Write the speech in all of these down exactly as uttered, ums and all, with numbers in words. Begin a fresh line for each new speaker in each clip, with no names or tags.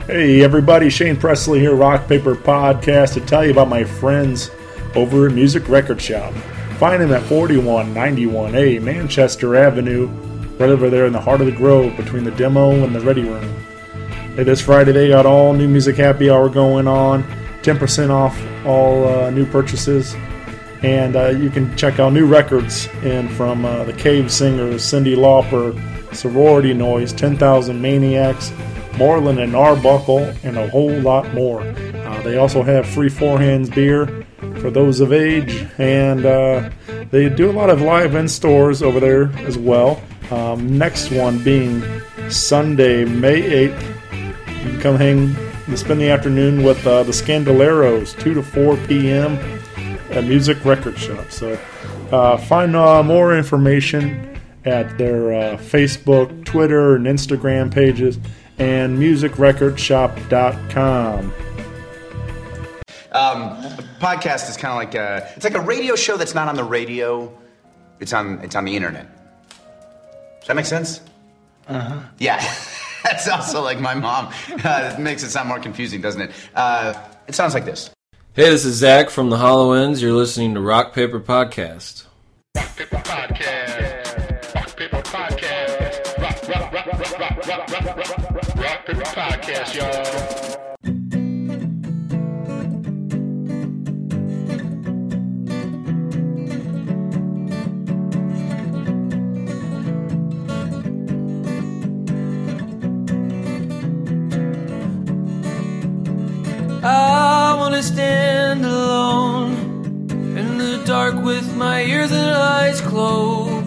Hey everybody, Shane Presley here, Rock Paper Podcast, to tell you about my friends over at Music Record Shop. Find them at forty-one ninety-one A Manchester Avenue, right over there in the heart of the Grove between the demo and the ready room. Hey, this Friday they got all new music happy hour going on, ten percent off all uh, new purchases, and uh, you can check out new records in from uh, the Cave Singers, Cyndi Lauper, Sorority Noise, ten thousand Maniacs, Moreland and Arbuckle, and a whole lot more. Uh, they also have free Four Hands beer for those of age, and uh, they do a lot of live in stores over there as well. Um, next one being Sunday, May eighth. You can come hang and spend the afternoon with uh, the Scandaleros, two to four p.m. at Music Record Shop. So uh, find uh, more information at their uh, Facebook, Twitter, and Instagram pages, and music record shop dot com.
Um, a podcast is kind of like a, it's like a radio show that's not on the radio. It's on, it's on the internet. Does that make sense?
Uh-huh.
Yeah. That's also like my mom. Uh, it makes it sound more confusing, doesn't it? Uh, it sounds like this.
Hey, this is Zach from the Hollow Ends. You're listening to Rock Paper Podcast.
Rock Paper Podcast. Rock Paper Podcast. Rock, rock, rock, rock, rock, rock, rock, rock, rock, rock Paper Podcast, y'all.
I wanna stand alone in the dark with my ears and eyes closed.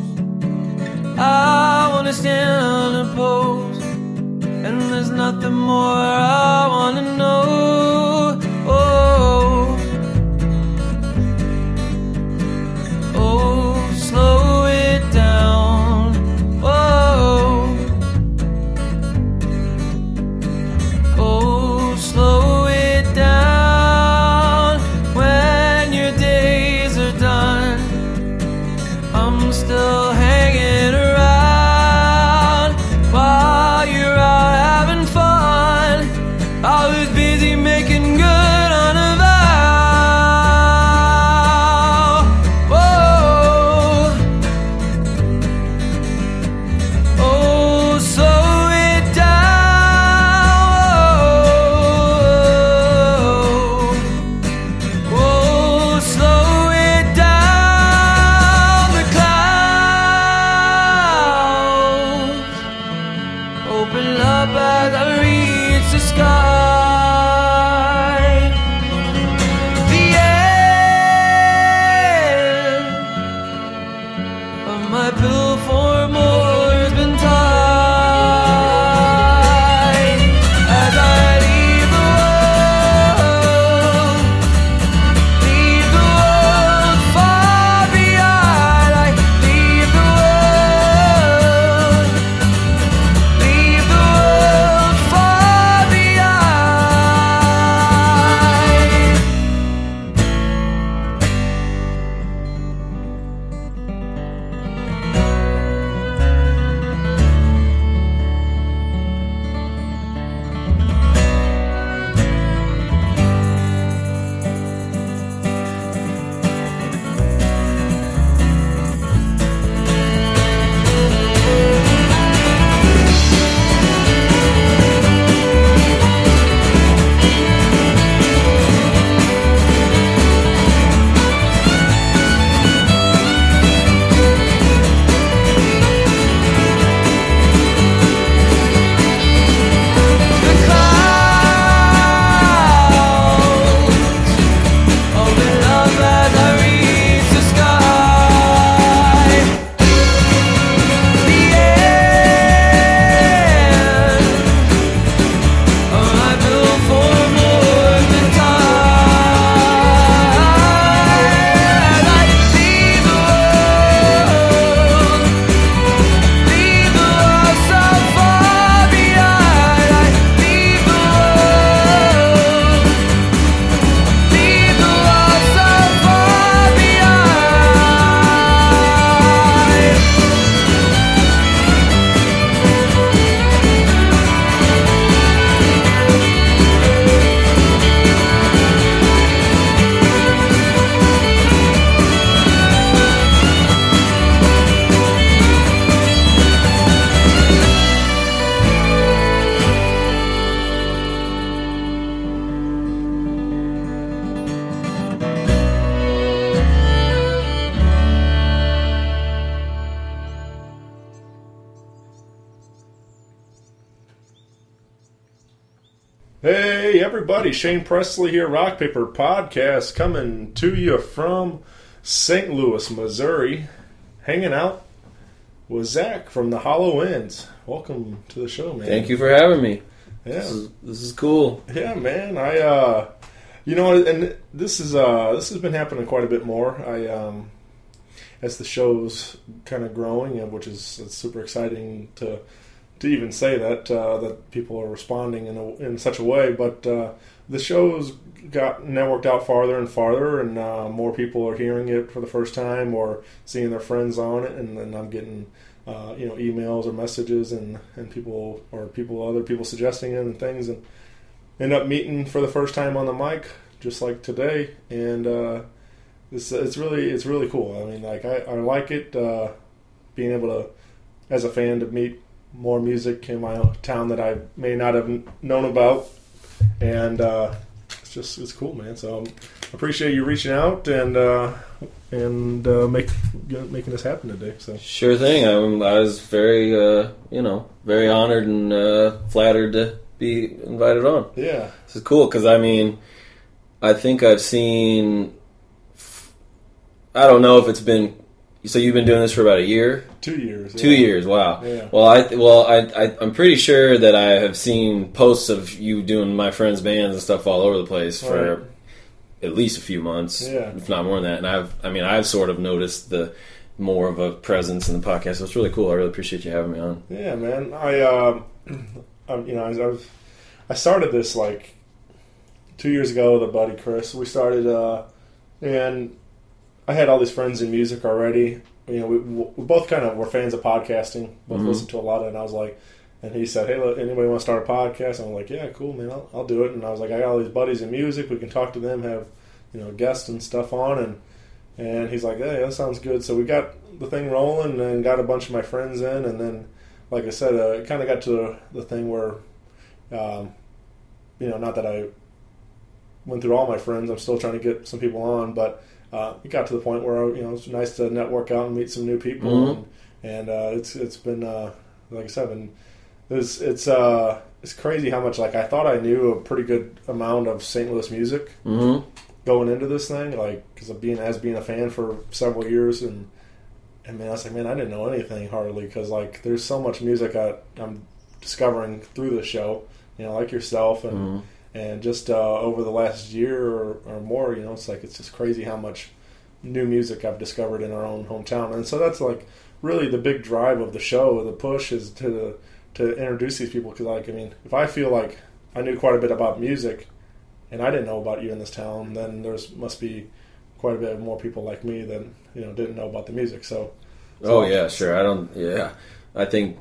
I wanna stand unopposed, and there's nothing more I wanna know. Oh, oh, slow it down. Oh, oh, slow it down. When your days are done, I'm still hanging around while you're out having fun.
Hey everybody, Shane Presley here, Rock Paper Podcast, coming to you from Saint Louis, Missouri, hanging out with Zach from the Hollow Ends. Welcome to the show, man.
Thank you for having me.
Yeah,
This is, this is cool.
yeah, man. I, uh, you know, and this is uh, this has been happening quite a bit more. I, um, as the show's kind of growing, and which is it's super exciting to. To even say that uh, that people are responding in a, in such a way, but uh, the show's got networked out farther and farther, and uh, more people are hearing it for the first time or seeing their friends on it, and then I'm getting uh, you know emails or messages and, and people or people other people suggesting it and things, and end up meeting for the first time on the mic, just like today, and uh, it's it's really it's really cool. I mean, like I, I like it uh, being able to, as a fan, to meet more music in my town that I may not have known about, and uh, it's just it's cool, man. So I appreciate you reaching out and uh, and uh, make making this happen today. So
Sure thing. I, I was very, uh, you know, very honored and uh, flattered to be invited on.
yeah,
This is cool because, I mean, I think I've seen, I don't know if it's been, so you've been doing this for about a year?
two years.
Two
yeah.
years, wow.
Yeah.
Well, I well I, I I'm pretty sure that I have seen posts of you doing my friends' bands and stuff all over the place for
Right.
at least a few months,
Yeah.
if not more than that. And I've I mean I've sort of noticed the more of a presence in the podcast. So it's really cool. I really appreciate you having me on.
Yeah, man. I, um, I'm, you know, I- I've I started this like two years ago with a buddy, Chris. We started, uh, and I had all these friends in music already. You know, we, we both kind of were fans of podcasting. Both
Mhm.
listened to a lot of it. And I was like, and he said, "Hey, look, anybody want to start a podcast?" And I'm like, "Yeah, cool, man. I'll, I'll do it." And I was like, "I got all these buddies in music. We can talk to them, have you know guests and stuff on." And and he's like, "Hey, that sounds good." So we got the thing rolling and got a bunch of my friends in. And then, like I said, uh, it kind of got to the, the thing where, um, you know, not that I went through all my friends. I'm still trying to get some people on, but. Uh, it got to the point where you know it's nice to network out and meet some new people,
Mhm.
and, and uh, it's it's been uh, like I said, and it's it's uh, it's crazy how much like I thought I knew a pretty good amount of Saint Louis music
Mm-hmm.
going into this thing, like because of being as being a fan for several years, and and man, I was like, man, I didn't know anything hardly because like there's so much music I, I'm discovering through the show, you know, like yourself and.
Mm-hmm.
And just uh, over the last year or, or more, you know, it's like it's just crazy how much new music I've discovered in our own hometown. And so that's like really the big drive of the show. The push is to to introduce these people because, like, I mean, if I feel like I knew quite a bit about music and I didn't know about you in this town, then there's must be quite a bit more people like me that you know didn't know about the music. So,
Oh yeah, sure. I don't. Yeah, I think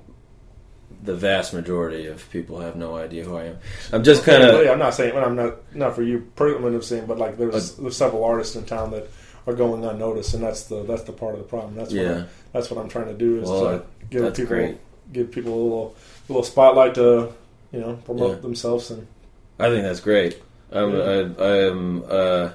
the vast majority of people have no idea who I am. I'm just kind of.
I'm not saying well, I'm not not for you personally, saying, but like there's there's several artists in town that are going unnoticed, and that's the that's the part of the problem. That's what
Yeah.
I'm, that's what I'm trying to do is
Well,
to give
that's
people
great.
give people a little a little spotlight to you know promote
Yeah.
themselves and
I think that's great. I'm,
Yeah.
I, I am. Uh,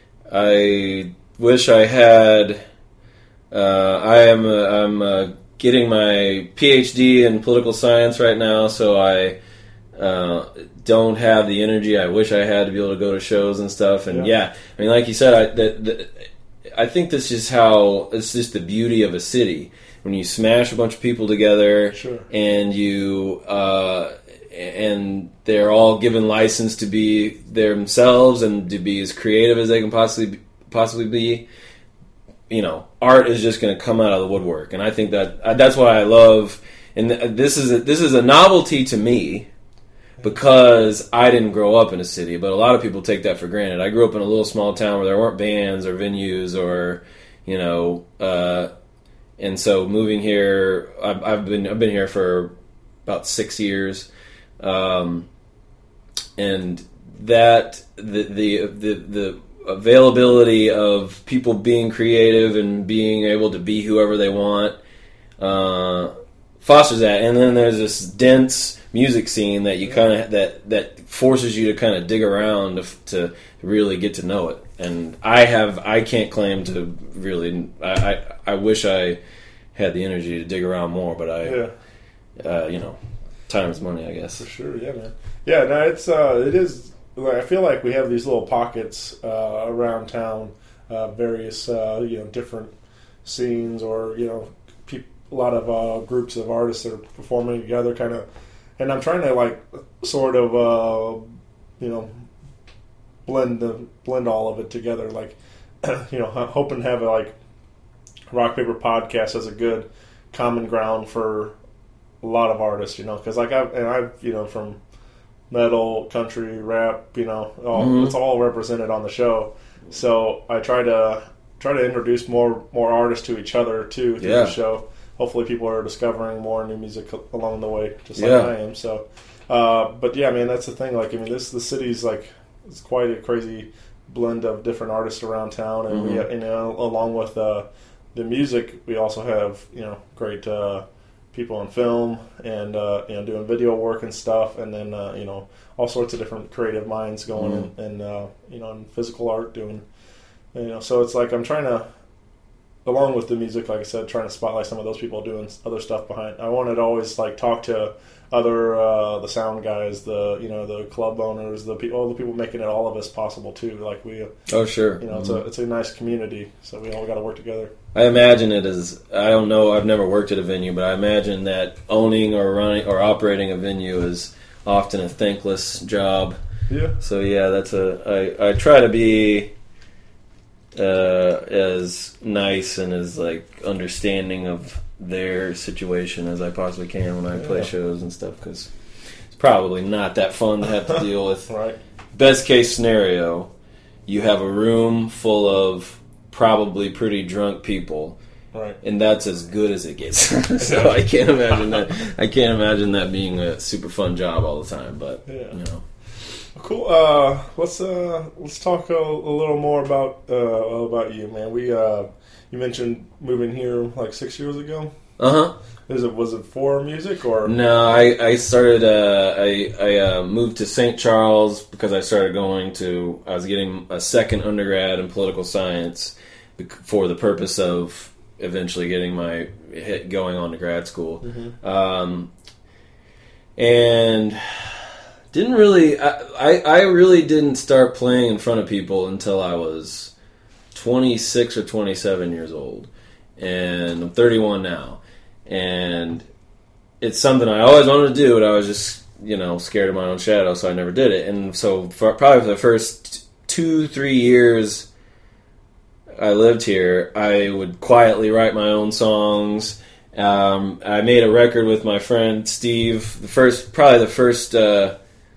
I wish I had. Uh, I am. Uh, I'm uh, getting my P H D in political science right now, so I uh, don't have the energy I wish I had to be able to go to shows and stuff. And
Yeah.
yeah, I mean, like you said, I that, that, I think this is how it's just the beauty of a city when you smash a bunch of people together
Sure.
and you. Uh, and they're all given license to be themselves and to be as creative as they can possibly possibly be. You know, art is just going to come out of the woodwork, and I think that that's why I love. And this is a, this is a novelty to me because I didn't grow up in a city, but a lot of people take that for granted. I grew up in a little small town where there weren't bands or venues or you know, uh, and so moving here, I've, I've been I've been here for about six years. Um, and that the, the the the availability of people being creative and being able to be whoever they want uh, fosters that. And then there's this dense music scene that you kind of that that forces you to kind of dig around to, to really get to know it. And I have I can't claim to really. I I, I wish I had the energy to dig around more, but I
yeah.
uh, you know. time is money, I guess.
For sure, yeah, man. Yeah, no, it's uh, it is. Like, I feel like we have these little pockets uh, around town, uh, various uh, you know different scenes, or you know, peop- a lot of uh, groups of artists that are performing together, kind of. And I'm trying to like sort of uh, you know blend the blend all of it together, like you know, hoping to have a, like Rock Paper Podcast as a good common ground for a lot of artists, you know, because like I and I, you know, from metal, country, rap, you know, all,
Mm-hmm.
it's all represented on the show. So I try to try to introduce more more artists to each other too through
Yeah.
the show. Hopefully, people are discovering more new music along the way, just like
Yeah.
I am. So, uh, but yeah, man, that's the thing. Like, I mean, this the city's like it's quite a crazy blend of different artists around town, and
Mm-hmm.
we, you know, along with uh, the music, we also have you know great. Uh, people in film and uh, you know doing video work and stuff, and then uh, you know all sorts of different creative minds going
Mm.
in, and uh, you know in physical art doing you know so it's like I'm trying to, along with the music, like I said, trying to spotlight some of those people doing other stuff behind. I wanted to always like talk to other uh, the sound guys, the you know the club owners, the people, all the people making it all of us possible too. Like we,
Oh, sure.
you know, it's a it's a nice community, so we all got to work together.
I imagine it as, I don't know, I've never worked at a venue, but I imagine that owning or running or operating a venue is often a thankless job.
Yeah.
So yeah, that's a, I, I try to be uh, as nice and as like understanding of their situation as I possibly can when I play
Yeah.
shows and stuff, because it's probably not that fun to have to deal with.
Right.
Best case scenario, you have a room full of probably pretty drunk people,
Right.
and that's as good as it gets. So I can't imagine that. I can't imagine that being a super fun job all the time. But
Yeah.
you know,
Cool. Uh, let's uh, let's talk a, a little more about uh, about you, man. We uh, you mentioned moving here like six years ago.
uh huh.
Is it was it for music or
No, I I started. Uh, I I uh, moved to Saint Charles because I started going to. I was getting a second undergrad in political science bec- for the purpose of eventually getting my hit going on to grad school. Um, and didn't really. I, I I really didn't start playing in front of people until I was twenty-six or twenty-seven years old, and I'm thirty-one now. And it's something I always wanted to do, but I was just, you know, scared of my own shadow, so I never did it. And so for, probably for the first two, three years I lived here, I would quietly write my own songs. Um, I made a record with my friend Steve. The first, probably the first uh,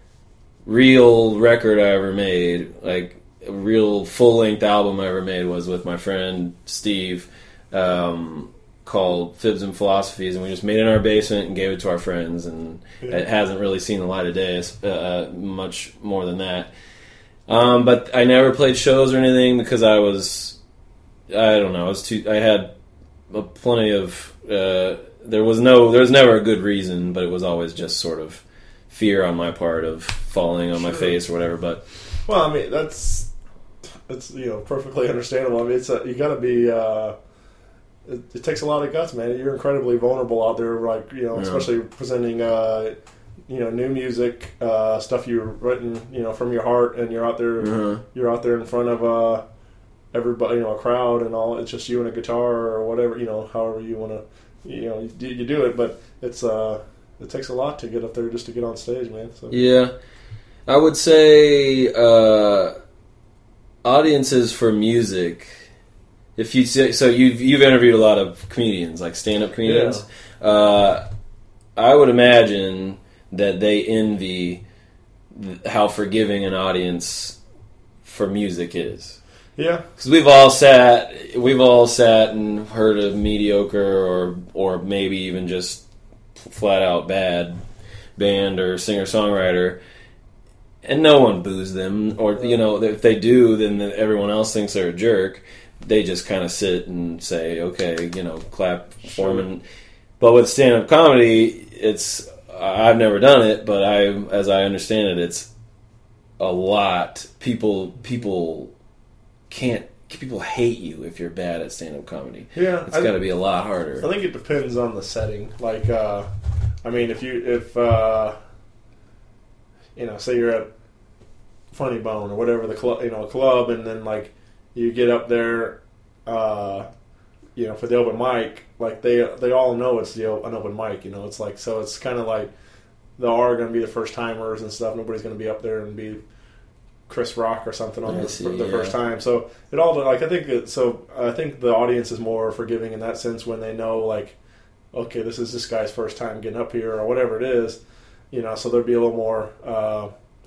real record I ever made, like a real full-length album I ever made, was with my friend Steve. Um, called Fibs and Philosophies, and we just made it in our basement and gave it to our friends, and
Yeah.
it hasn't really seen the light of day uh, much more than that. Um, but I never played shows or anything because I was, I don't know, I was too, I had a plenty of, uh, there was no, there was never a good reason, but it was always just sort of fear on my part of falling on my
Sure.
face or whatever. But
Well, I mean that's it's you know perfectly understandable. I mean it's a, you got to be. Uh, it, it takes a lot of guts, man. You're incredibly vulnerable out there, like you know,
Yeah.
especially presenting uh, you know new music, uh, stuff you've written, you know, from your heart, and you're out there,
uh,
you're out there in front of uh, everybody, you know, a crowd and all. It's just you and a guitar or whatever, you know, however you want to, you know, you do, you do it. But it's uh, it takes a lot to get up there just to get on stage, man. So
yeah, I would say uh, audiences for music. If you say, so, you've you've interviewed a lot of comedians, like stand-up comedians. Uh, I would imagine that they envy th- how forgiving an audience for music is.
yeah,
Because we've all sat, we've all sat and heard a mediocre or or maybe even just flat out bad band or singer songwriter, and no one boos them, or you know, if they do, then everyone else thinks they're a jerk. They just kind of sit and say, okay, you know, clap for them. And, but with stand-up comedy, it's, I've never done it, but I, as I understand it, it's a lot. People, people can't, people hate you if you're bad at stand-up comedy.
yeah.
It's
I-
got to be a lot harder.
I think it depends on the setting. Like, uh, I mean, if you if uh, you know, say you're at Funny Bone or whatever the club, you know, club, and then like you get up there, uh, you know, for the open mic, like they they all know it's the an open mic. You know, it's like so it's kind of like they are going to be the first timers and stuff. Nobody's going to be up there and be Chris Rock or something on
I
the,
see,
the
yeah.
first time. So it all like I think it, so. I think the audience is more forgiving in that sense when they know like, okay, this is this guy's first time getting up here or whatever it is, you know. So there'd be a little more, uh,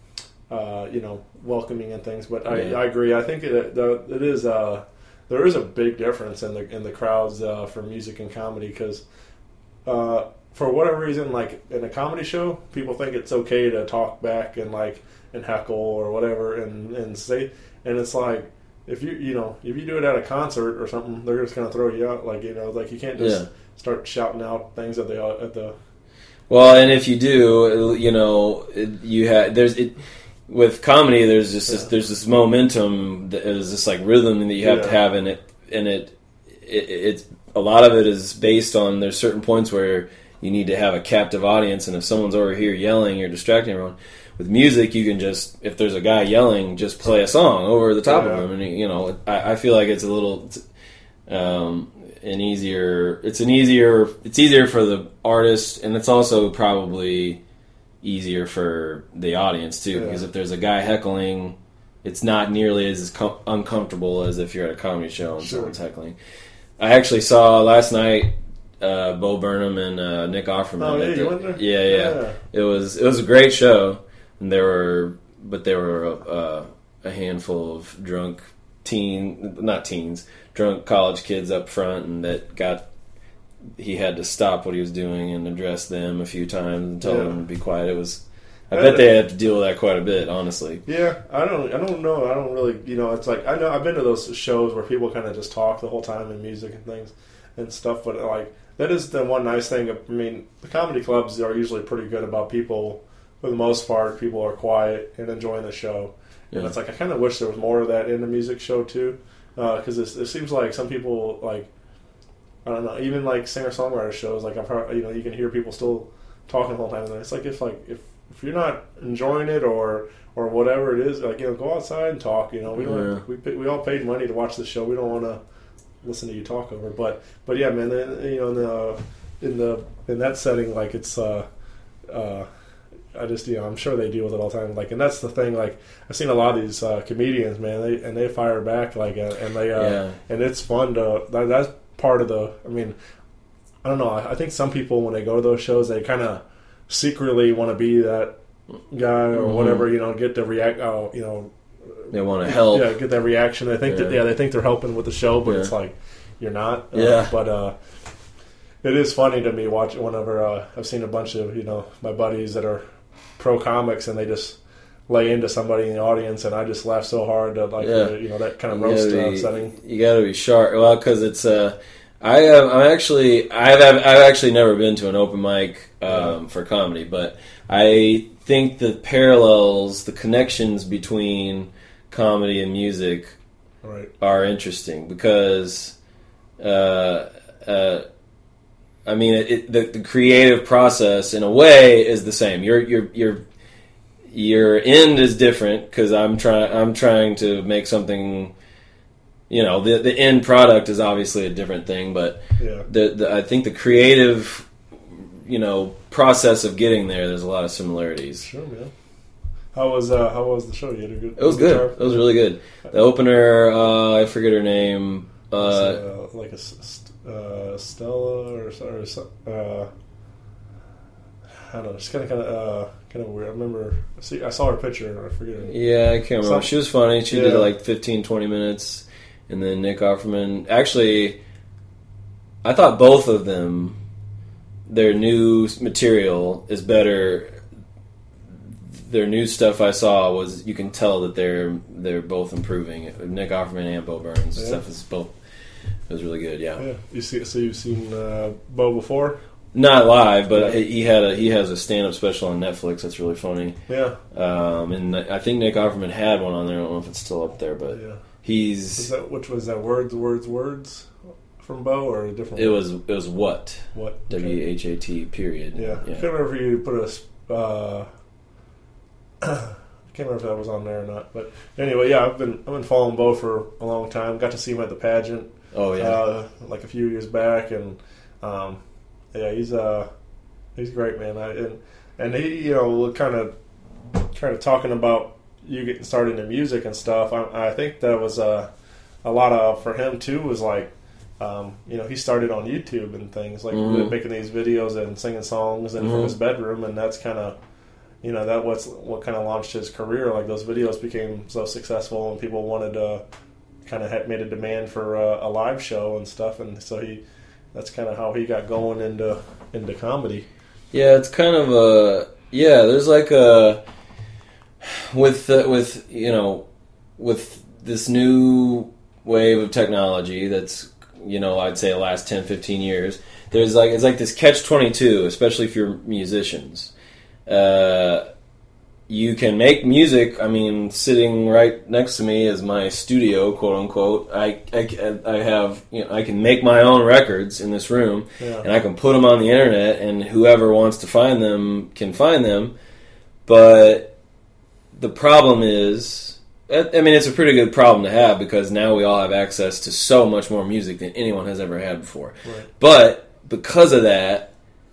uh, you know, welcoming and things. But I,
Yeah.
I agree. I think it it is uh, there is a big difference in the in the crowds uh, for music and comedy because. Uh, for whatever reason, like in a comedy show, people think it's okay to talk back and like and heckle or whatever and, and say, and it's like if you you know if you do it at a concert or something, they're just gonna throw you out. Like you know, like you can't just
Yeah.
start shouting out things at the at the.
Well, and if you do, you know, it, you have there's it with comedy. There's just this,
Yeah.
there's this momentum that is this like rhythm that you have
Yeah.
to have in it, and it, it it's a lot of it is based on there's certain points where you need to have a captive audience, and if someone's over here yelling, you're distracting everyone. With music, you can just if there's a guy yelling, just play a song over the top
Yeah.
of him, and you know, I, I feel like it's a little. Um, an easier it's an easier it's easier for the artist, and it's also probably easier for the audience too,
Yeah.
because if there's a guy heckling, it's not nearly as com- uncomfortable as if you're at a comedy show and
Sure.
someone's heckling. I actually saw last night uh, Bo Burnham and uh, Nick Offerman.
Oh, yeah,
at
you
the-
went there?
yeah, yeah,
Yeah.
It was it was a great show, and there were but there were uh, a handful of drunk teen not teens. drunk college kids up front, and that got he had to stop what he was doing and address them a few times and tell
Yeah.
them to be quiet. It was I
Yeah.
bet they had to deal with that quite a bit, honestly.
Yeah, I don't, I don't know. I don't really, you know. It's like I know I've been to those shows where people kind of just talk the whole time and music and things and stuff. But like that is the one nice thing. I mean, the comedy clubs are usually pretty good about people. For the most part, people are quiet and enjoying the show. And
Yeah.
it's like I kind of wish there was more of that in the music show too, because it, it seems like some people like I don't know, even like singer songwriter shows. Like I've heard, you know, you can hear people still talking the whole time. And it's like if like if. If you're not enjoying it or or whatever it is, like you know, go outside and talk. You know, we don't
Yeah.
we pay, we all paid money to watch the show. We don't want to listen to you talk over. But but yeah, man, then, you know, in the in the in that setting, like it's uh uh. I just, you know, I'm sure they deal with it all the time. Like, and that's the thing. Like, I've seen a lot of these uh, comedians, man, they and they fire back, like, uh, and they, uh,
Yeah.
and it's fun to. That, that's part of the. I mean, I don't know. I, I think some people when they go to those shows, they kind of secretly want to be that guy or
Mhm.
whatever. You know, get the react. Oh, you know,
They want to help.
yeah, get that reaction. They think that
Yeah.
yeah, they think they're helping with the show, but
Yeah.
it's like you're not. Uh,
Yeah.
But uh, it is funny to me watching whenever uh, I've seen a bunch of you know my buddies that are pro comics and they just lay into somebody in the audience, and I just laugh so hard that like
Yeah.
uh, you know that kind of
You
roast
gotta
uh,
be-
setting.
You got to be sharp. Well, because it's uh, I have, I'm actually I've I've actually never been to an open mic um,
Yeah.
for comedy, but I think the parallels, the connections between comedy and music
Right.
are interesting because, uh, uh, I mean, it, it, the, the creative process in a way is the same. Your your your your end is different because I'm trying I'm trying to make something. You know, the the end product is obviously a different thing, but
Yeah.
the, the I think the creative, you know, process of getting there, there's a lot of similarities.
Sure, man. How was uh, how was the show? You had a good.
It was good. It was really good. The opener, uh, I forget her name. Uh,
uh, like a s- uh, Stella or, or so- uh, I don't know. It's kind of kind of uh, kind of weird. I remember. See, I saw her picture. I forget. Her.
yeah, I can't remember.
Some-
She was funny. She did
Yeah.
like fifteen, twenty minutes. And then Nick Offerman. Actually, I thought both of them, their new material is better. Their new stuff I saw was, you can tell that they're they're both improving. Nick Offerman and Bo Burns
Yeah.
stuff is both. It was really good. Yeah.
Yeah. You see, so you've seen uh, Bo before?
Not live, but
Yeah.
he had a he has a stand up special on Netflix that's really funny.
Yeah.
Um, and I think Nick Offerman had one on there. I don't know if it's still up there, but
Yeah.
he's
Was that which was that? Words, words, words. from Bo or a different?
It was it was what
what
W H A T period.
Yeah, I can't remember if you put a. Uh, I can't remember if that was on there or not, but anyway, yeah, I've been I've been following Bo for a long time. Got to see him at the pageant.
Oh yeah,
uh, like a few years back, and um, yeah, he's uh he's great, man. I, and and he, you know, kind of kind of talking about you getting started in music and stuff. I, I think that was uh, a lot of for him too. Was like, um, you know, he started on YouTube and things like
mm-hmm.
making these videos and singing songs and
mm-hmm.
from his bedroom, and that's kind of. You know, that what's what kind of launched his career. Like those videos became so successful, and people wanted to kind of had made a demand for a, a live show and stuff. And so he, that's kind of how he got going into into comedy.
Yeah, it's kind of a yeah. There's like a with uh, with you know with this new wave of technology that's you know I'd say the last ten, fifteen years. There's like it's like this catch twenty-two, especially if you're musicians. Uh, you can make music. I mean, sitting right next to me is my studio, quote unquote. I, I, I have, you know, I can make my own records in this room,
yeah.
and I can put them on the internet, and whoever wants to find them can find them. But the problem is, I mean, it's a pretty good problem to have because now we all have access to so much more music than anyone has ever had before.
Right.
But because of that,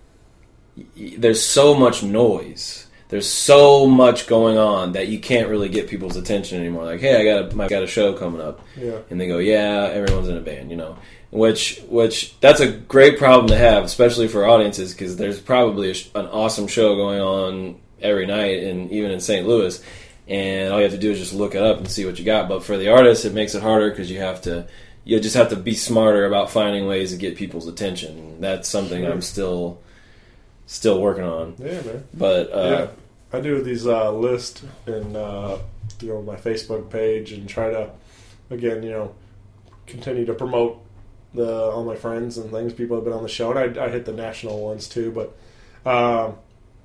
there's so much noise. There's so much going on that you can't really get people's attention anymore. Like, hey, I got a, I got a show coming up,
yeah.
and they go, yeah, everyone's in a band, you know. Which, which that's a great problem to have, especially for audiences, because there's probably a, an awesome show going on every night, and even in Saint Louis, and all you have to do is just look it up and see what you got. But for the artists, it makes it harder because you have to, you just have to be smarter about finding ways to get people's attention. That's something
Sure.
I'm still. Still working on.
Yeah, man.
But uh,
yeah, I do these uh, lists in uh, you know my Facebook page and try to again you know continue to promote the all my friends and things. People have been on the show, and I, I hit the national ones too. But um,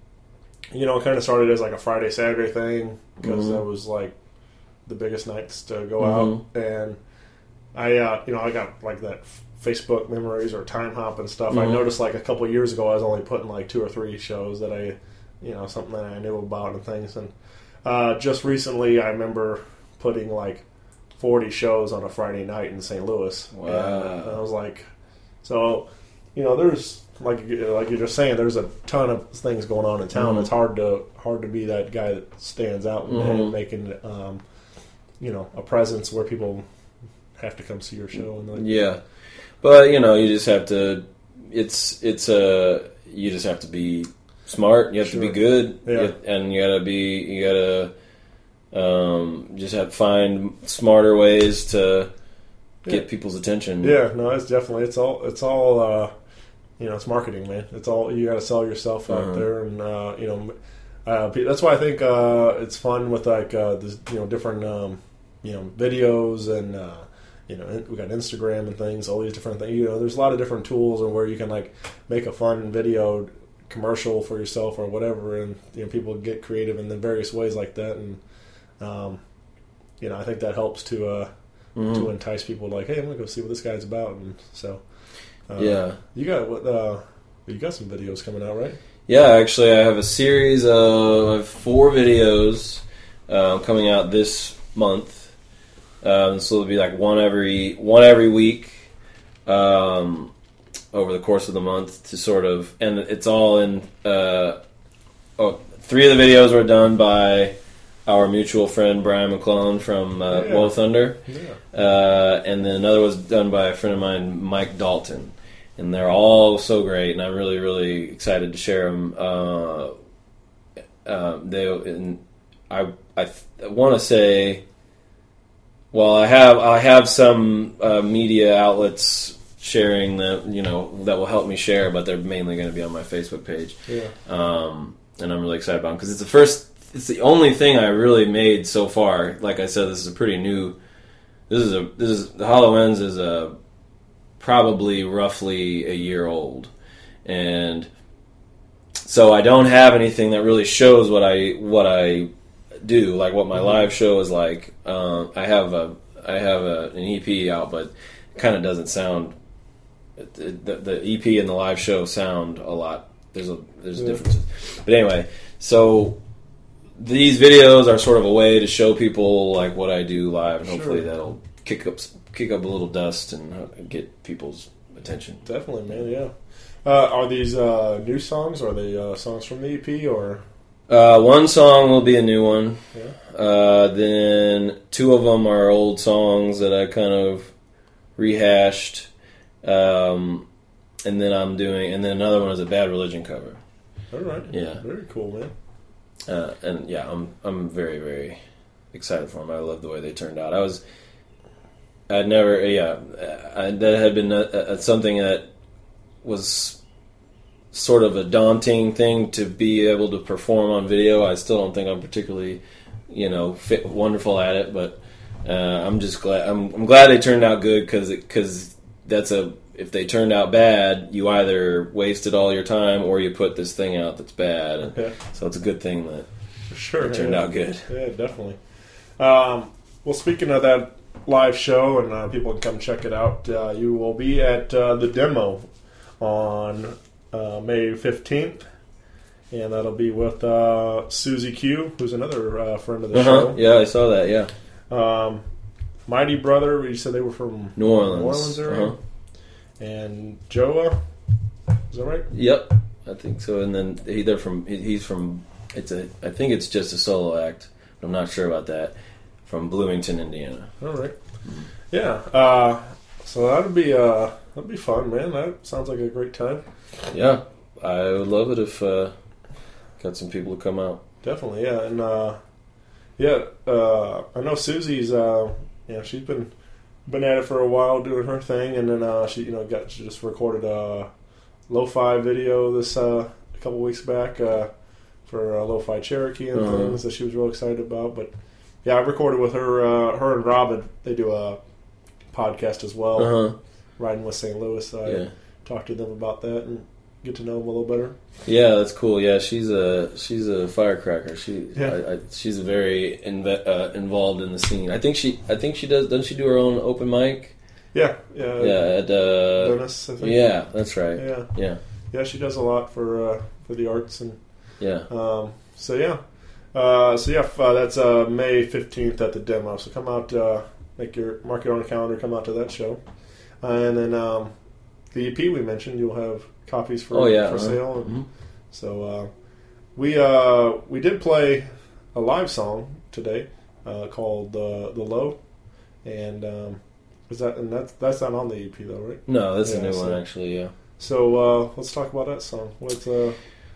you know, it kind of started as like a Friday Saturday thing because
mm-hmm.
that was like the biggest nights to go
mm-hmm.
out, and I uh, you know I got like that. Facebook memories or Time Hop and stuff.
Mm-hmm.
I noticed like a couple of years ago I was only putting like two or three shows that I, you know, something that I knew about and things. And uh, just recently I remember putting like forty shows on a Friday night in Saint Louis.
Wow.
And I was like, so, you know, there's like like you're just saying, there's a ton of things going on in town.
Mm-hmm.
It's hard to hard to be that guy that stands out
mm-hmm.
and making, um, you know, a presence where people have to come see your show. And like,
yeah. But, you know, you just have to, it's, it's a, you just have to be smart, you have
Sure.
to be good,
Yeah.
you, and you gotta be, you gotta, um, just have to find smarter ways to get
Yeah.
people's attention.
Yeah, no, it's definitely, it's all, it's all, uh, you know, it's marketing, man. It's all, you gotta sell yourself out
Uh-huh. there,
and, uh, you know, uh, that's why I think, uh, it's fun with like, uh, this, you know, different, um, you know, videos and, uh, you know, we got Instagram and things, all these different things. You know, there's a lot of different tools and where you can like make a fun video commercial for yourself or whatever, and you know, people get creative in the various ways like that. And um, you know, I think that helps to uh, mm-hmm. to entice people. Like, hey, I'm gonna go see what this guy's about. And so, uh,
yeah,
you got what? Uh, you got some videos coming out, right?
Yeah, actually, I have a series of four videos uh, coming out this month. Um, so it'll be like one every one every week um, over the course of the month to sort of, and it's all in. Uh, oh, three of the videos were done by our mutual friend Brian McClellan from uh,
yeah.
Woe Thunder,
Yeah.
uh, and then another was done by a friend of mine, Mike Dalton, and they're all so great, and I'm really really excited to share them. Uh, uh, they and I I th- want to say. Well, I have I have some uh, media outlets sharing that you know that will help me share, but they're mainly going to be on my Facebook page.
Yeah.
Um, and I'm really excited about them because it's the first, it's the only thing I really made so far. Like I said, this is a pretty new. This is a this is the Hollow Ends is a probably roughly a year old, and so I don't have anything that really shows what I what I. do like what my live show is like. Um, I have a I have a, an E P out, but it kind of doesn't sound the, the E P and the live show sound a lot. There's a there's
Yeah.
differences. But anyway, so these videos are sort of a way to show people like what I do live, and hopefully
Sure.
that'll kick up kick up a little dust and uh, get people's attention.
Definitely, man. Yeah. Uh, are these uh, new songs? Or are they uh, songs from the E P? Or
Uh, one song will be a new one.
yeah.
Uh, then two of them are old songs that I kind of rehashed. Um, and then I'm doing, and then another one is a Bad Religion cover.
All right.
Yeah.
Very cool, man.
Uh, and yeah, I'm I'm very very excited for them. I love the way they turned out. I was, I'd never, yeah, I, that had been a, a, something that was sort of a daunting thing to be able to perform on video. I still don't think I'm particularly, you know, fit, wonderful at it, but uh, I'm just glad. I'm, I'm glad they turned out good because because that's a. If they turned out bad, you either wasted all your time or you put this thing out that's bad. And
Yeah.
so it's a good thing that
For sure.
it turned
yeah.
out good.
Yeah, definitely. Um, well, speaking of that live show, and uh, people can come check it out, uh, you will be at uh, the demo on uh, May fifteenth. And that'll be with uh, Susie Q, who's another uh, friend of the
Uh-huh.
show.
Yeah, I saw that. Yeah,
Um, Mighty Brother, you said they were from
New Orleans.
New Orleans area.
Uh-huh.
And Joa, is that right?
Yep, I think so. And then he, they're from. he- He's from. It's a. I think it's just a solo act. But I'm not sure about that. From Bloomington, Indiana.
All right. Yeah. Uh, so that'd be uh, that'd be fun, man. That sounds like a great time.
Yeah, I would love it if uh, got some people to come out.
Definitely, yeah. And uh, yeah, uh, I know Susie's. Uh, yeah, she's been been at it for a while doing her thing, and then uh, she, you know, got she just recorded a lo-fi video this uh, a couple weeks back uh, for uh, lo-fi Cherokee and
Uh-huh.
things that she was real excited about. But yeah, I recorded with her. Uh, her and Robin, they do a podcast as well,
Uh huh.
Riding with Saint Louis. So I
Yeah.
talked to them about that and get to know them a little better.
Yeah, that's cool. Yeah, she's a she's a firecracker. She
Yeah.
I, I, she's very inve- uh, involved in the scene. I think she I think she does. Doesn't she do her own open mic?
Yeah, yeah,
Yeah, at uh,
Venice, I think.
yeah, that's right.
yeah,
Yeah,
yeah. She does a lot for uh, for the arts, and
yeah.
um, so yeah, uh, so yeah. f- Uh, that's uh, May fifteenth at the demo. So come out, uh, make your mark it on the calendar. Come out to that show, uh, and then um, the E P we mentioned, you'll have copies for
Oh, yeah,
for
uh-huh.
sale. And
Mhm.
So uh, we uh, we did play a live song today uh, called uh, "The Low," and um, is that and that's that's not on the E P though, right?
No, that's
Yeah,
a new
so-
one actually. Yeah.
So uh, let's talk about that song. What's uh,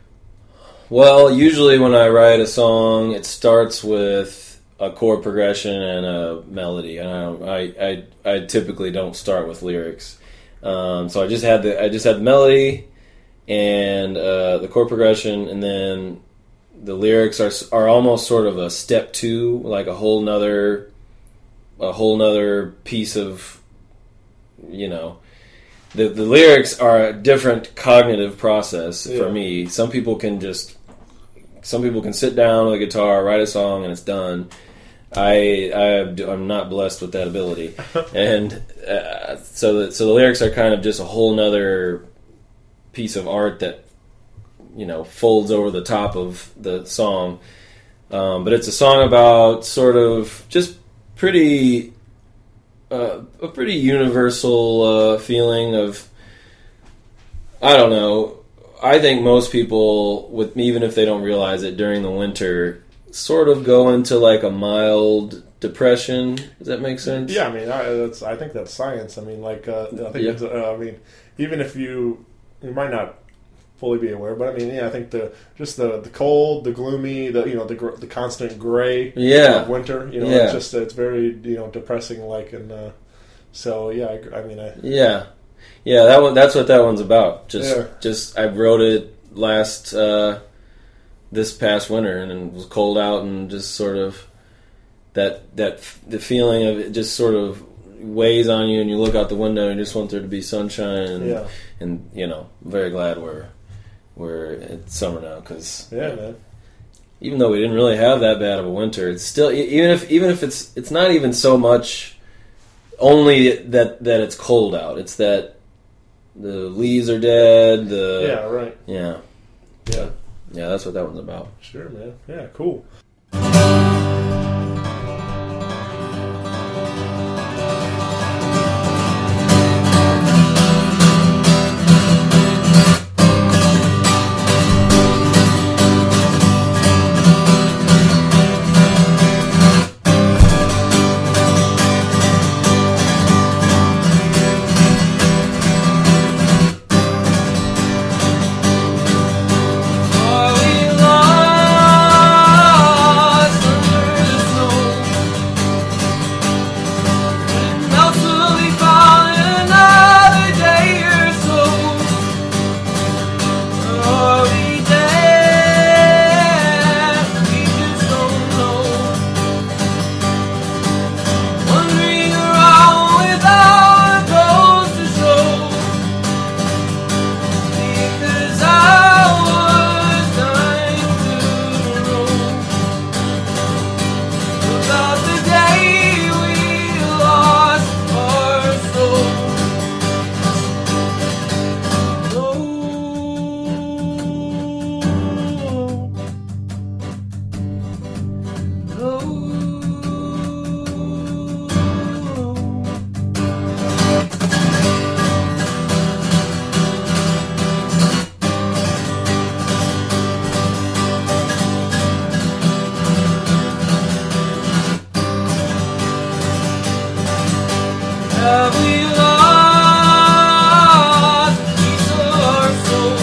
Well, usually when I write a song, it starts with a chord progression and a melody. And I don't, I, I, I typically don't start with lyrics. Um, so I just had the I just had the melody and uh, the chord progression, and then the lyrics are are almost sort of a step two, like a whole nother a whole nother piece of, you know. The the lyrics are a different cognitive process
Yeah.
for me. Some people can just some people can sit down with a guitar, write a song, and it's done. I I I'm not blessed with that ability, and uh, so the, so the lyrics are kind of just a whole nother piece of art that, you know, folds over the top of the song. Um, but it's a song about sort of just pretty. Uh, a pretty universal uh, feeling of, I don't know, I think most people, with even if they don't realize it, during the winter, sort of go into like a mild depression. Does that make sense?
yeah, I mean, I, that's I think that's science. I mean, like uh, I think
Yeah.
it's, uh, I mean, even if you you might not fully be aware, but I mean, yeah, I think the just the, the cold, the gloomy, the you know the gr- the constant gray
Yeah.
of winter, you know,
Yeah.
it's just it's very you know depressing. Like and uh, so yeah, I, gr- I mean, I,
Yeah, yeah. That one. That's what that one's about. Just,
Yeah.
just. I wrote it last uh, this past winter, and it was cold out, and just sort of that that the feeling of it just sort of weighs on you, and you look out the window, and you just want there to be sunshine. And,
yeah,
and you know, I'm very glad we're we're it's summer now, because
yeah, man,
even though we didn't really have that bad of a winter, it's still e- even if even if it's it's not even so much only that that it's cold out. It's that the leaves are dead. The
Yeah, right.
yeah,
Yeah.
yeah. That's what that one's about.
Sure, man. Yeah, cool.
Are we lost under the snow? When it melts, will we fall in another day or so? Or are we dead? We just don't know. Wandering around without a ghost to show. Because I was dying to know about the day we lost our soul. Have we lost a piece of our soul?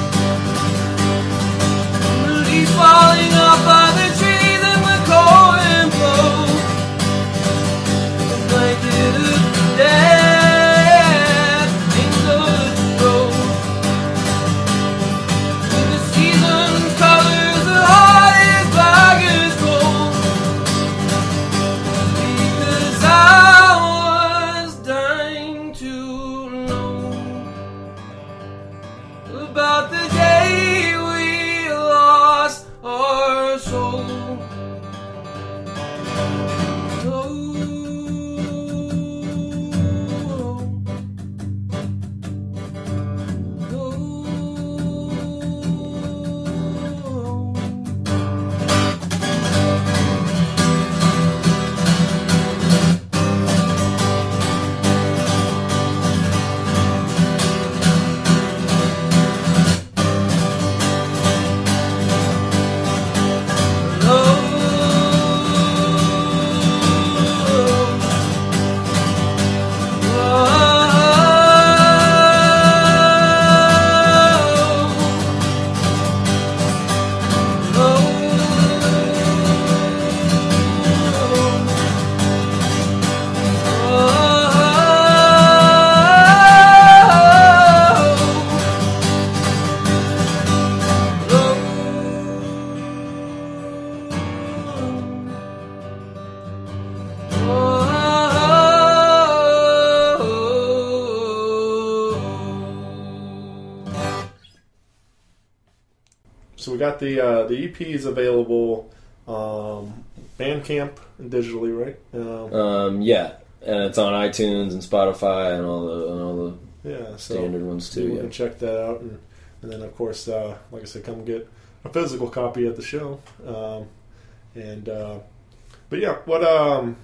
The leaves falling off of the trees and the cold wind blows. The blanket of death hangs over the road. When the season's colors, the heart is black as coal. Because I was dying to know about the day we lost our soul.
So we got the uh, the E P is available, um, Bandcamp and digitally, right? Um,
Um, yeah, and it's on iTunes and Spotify and all the and all the
yeah, so
standard ones too.
people
Yeah.
can check that out, and, and then of course, uh, like I said, come get a physical copy at the show. Um, and uh, but yeah, what um,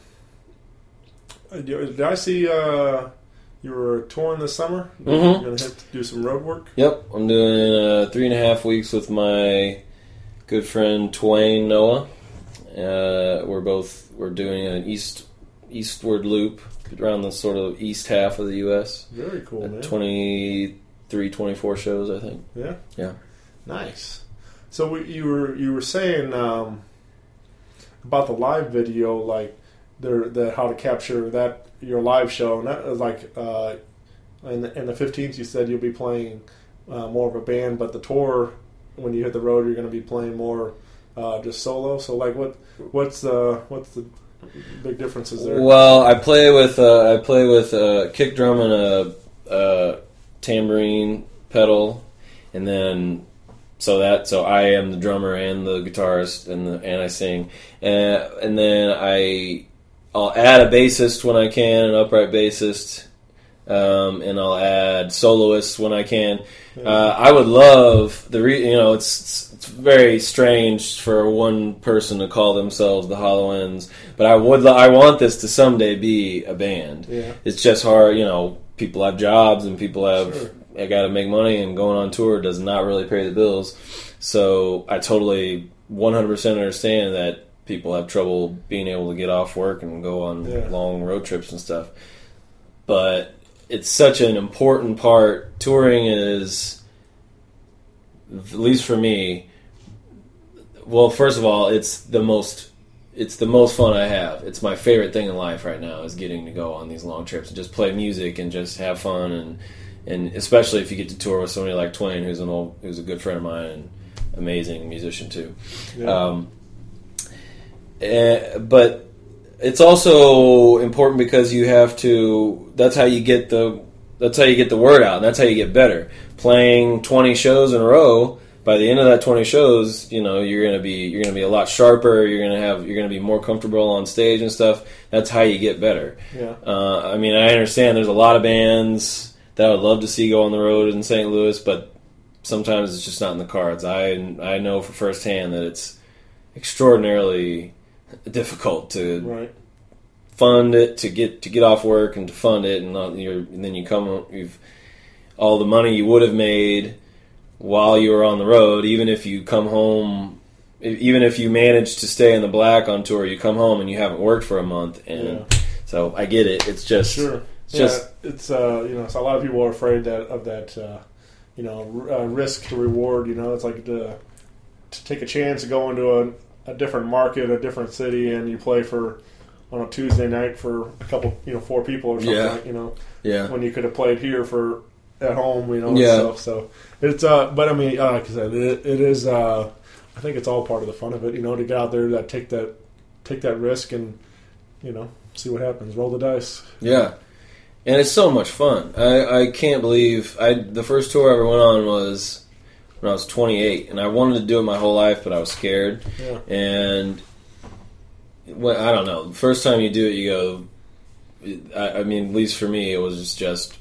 did I see? Uh, you were touring this summer.
Mhm.
You're gonna have to do some road work.
Yep, I'm doing uh, three and a half weeks with my good friend Twain Noah. Uh, we're both we're doing an east eastward loop around the sort of east half of the U S
Very cool, man.
twenty-three, twenty-four shows, I think.
Yeah,
Yeah.
nice. So we, you were you were saying um, about the live video, like the the how to capture that your live show, and that was like uh, in the, in the fifteenth. You said you'll be playing uh, more of a band, but the tour when you hit the road, you're going to be playing more uh, just solo. So like, what what's the what's the big differences there?
Well, I play with uh, I play with a kick drum and a, a tambourine pedal, and then so that so I am the drummer and the guitarist and the, and I sing, uh, and then I I'll add a bassist when I can, an upright bassist, um, and I'll add soloists when I can. Uh, I would love the re- you know it's it's very strange for one person to call themselves the Hollow Ends, but I would I want this to someday be a band.
Yeah.
It's just hard, you know. People have jobs and people have
Sure.
I got to make money, and going on tour does not really pay the bills. So I totally one hundred percent understand that people have trouble being able to get off work and go on
Yeah.
long road trips and stuff. But it's such an important part. Touring is, at least for me, well, first of all, it's the most it's the most fun I have. It's my favorite thing in life right now is getting to go on these long trips and just play music and just have fun, and and especially if you get to tour with somebody like Twain, who's an old who's a good friend of mine and amazing musician too.
Yeah.
Um, eh, but it's also important because you have to. That's how you get the. That's how you get the word out, and that's how you get better. Playing twenty shows in a row. By the end of that twenty shows, you know you're gonna be you're gonna be a lot sharper. You're gonna have you're gonna be more comfortable on stage and stuff. That's how you get better.
Yeah.
Uh, I mean, I understand there's a lot of bands that I would love to see go on the road in Saint Louis, but sometimes it's just not in the cards. I I know for firsthand that it's extraordinarily difficult to
Right.
fund it, to get to get off work and to fund it, and, not, you're, and then you come you've all the money you would have made while you were on the road. Even if you come home, even if you manage to stay in the black on tour, you come home and you haven't worked for a month, and
Yeah.
so I get it. It's just
Sure.
It's
yeah,
just
it's uh, you know, so a lot of people are afraid that of that, uh, you know, r- uh, risk to reward. You know, it's like to, to take a chance to go into a, a different market, a different city, and you play for on a Tuesday night for a couple, you know, four people or something.
Yeah.
Like, you know,
yeah.
when you could have played here for at home, you know,
Yeah.
and stuff. So it's uh, but I mean, uh, like I said, it, it is. Uh, I think it's all part of the fun of it. You know, to get out there, that take that take that risk, and you know, see what happens. Roll the dice.
Yeah, and it's so much fun. I, I can't believe I the first tour I ever went on was when I was twenty-eight, and I wanted to do it my whole life, but I was scared.
Yeah.
And when, I don't know. The first time you do it, you go. I, I mean, at least for me, it was just.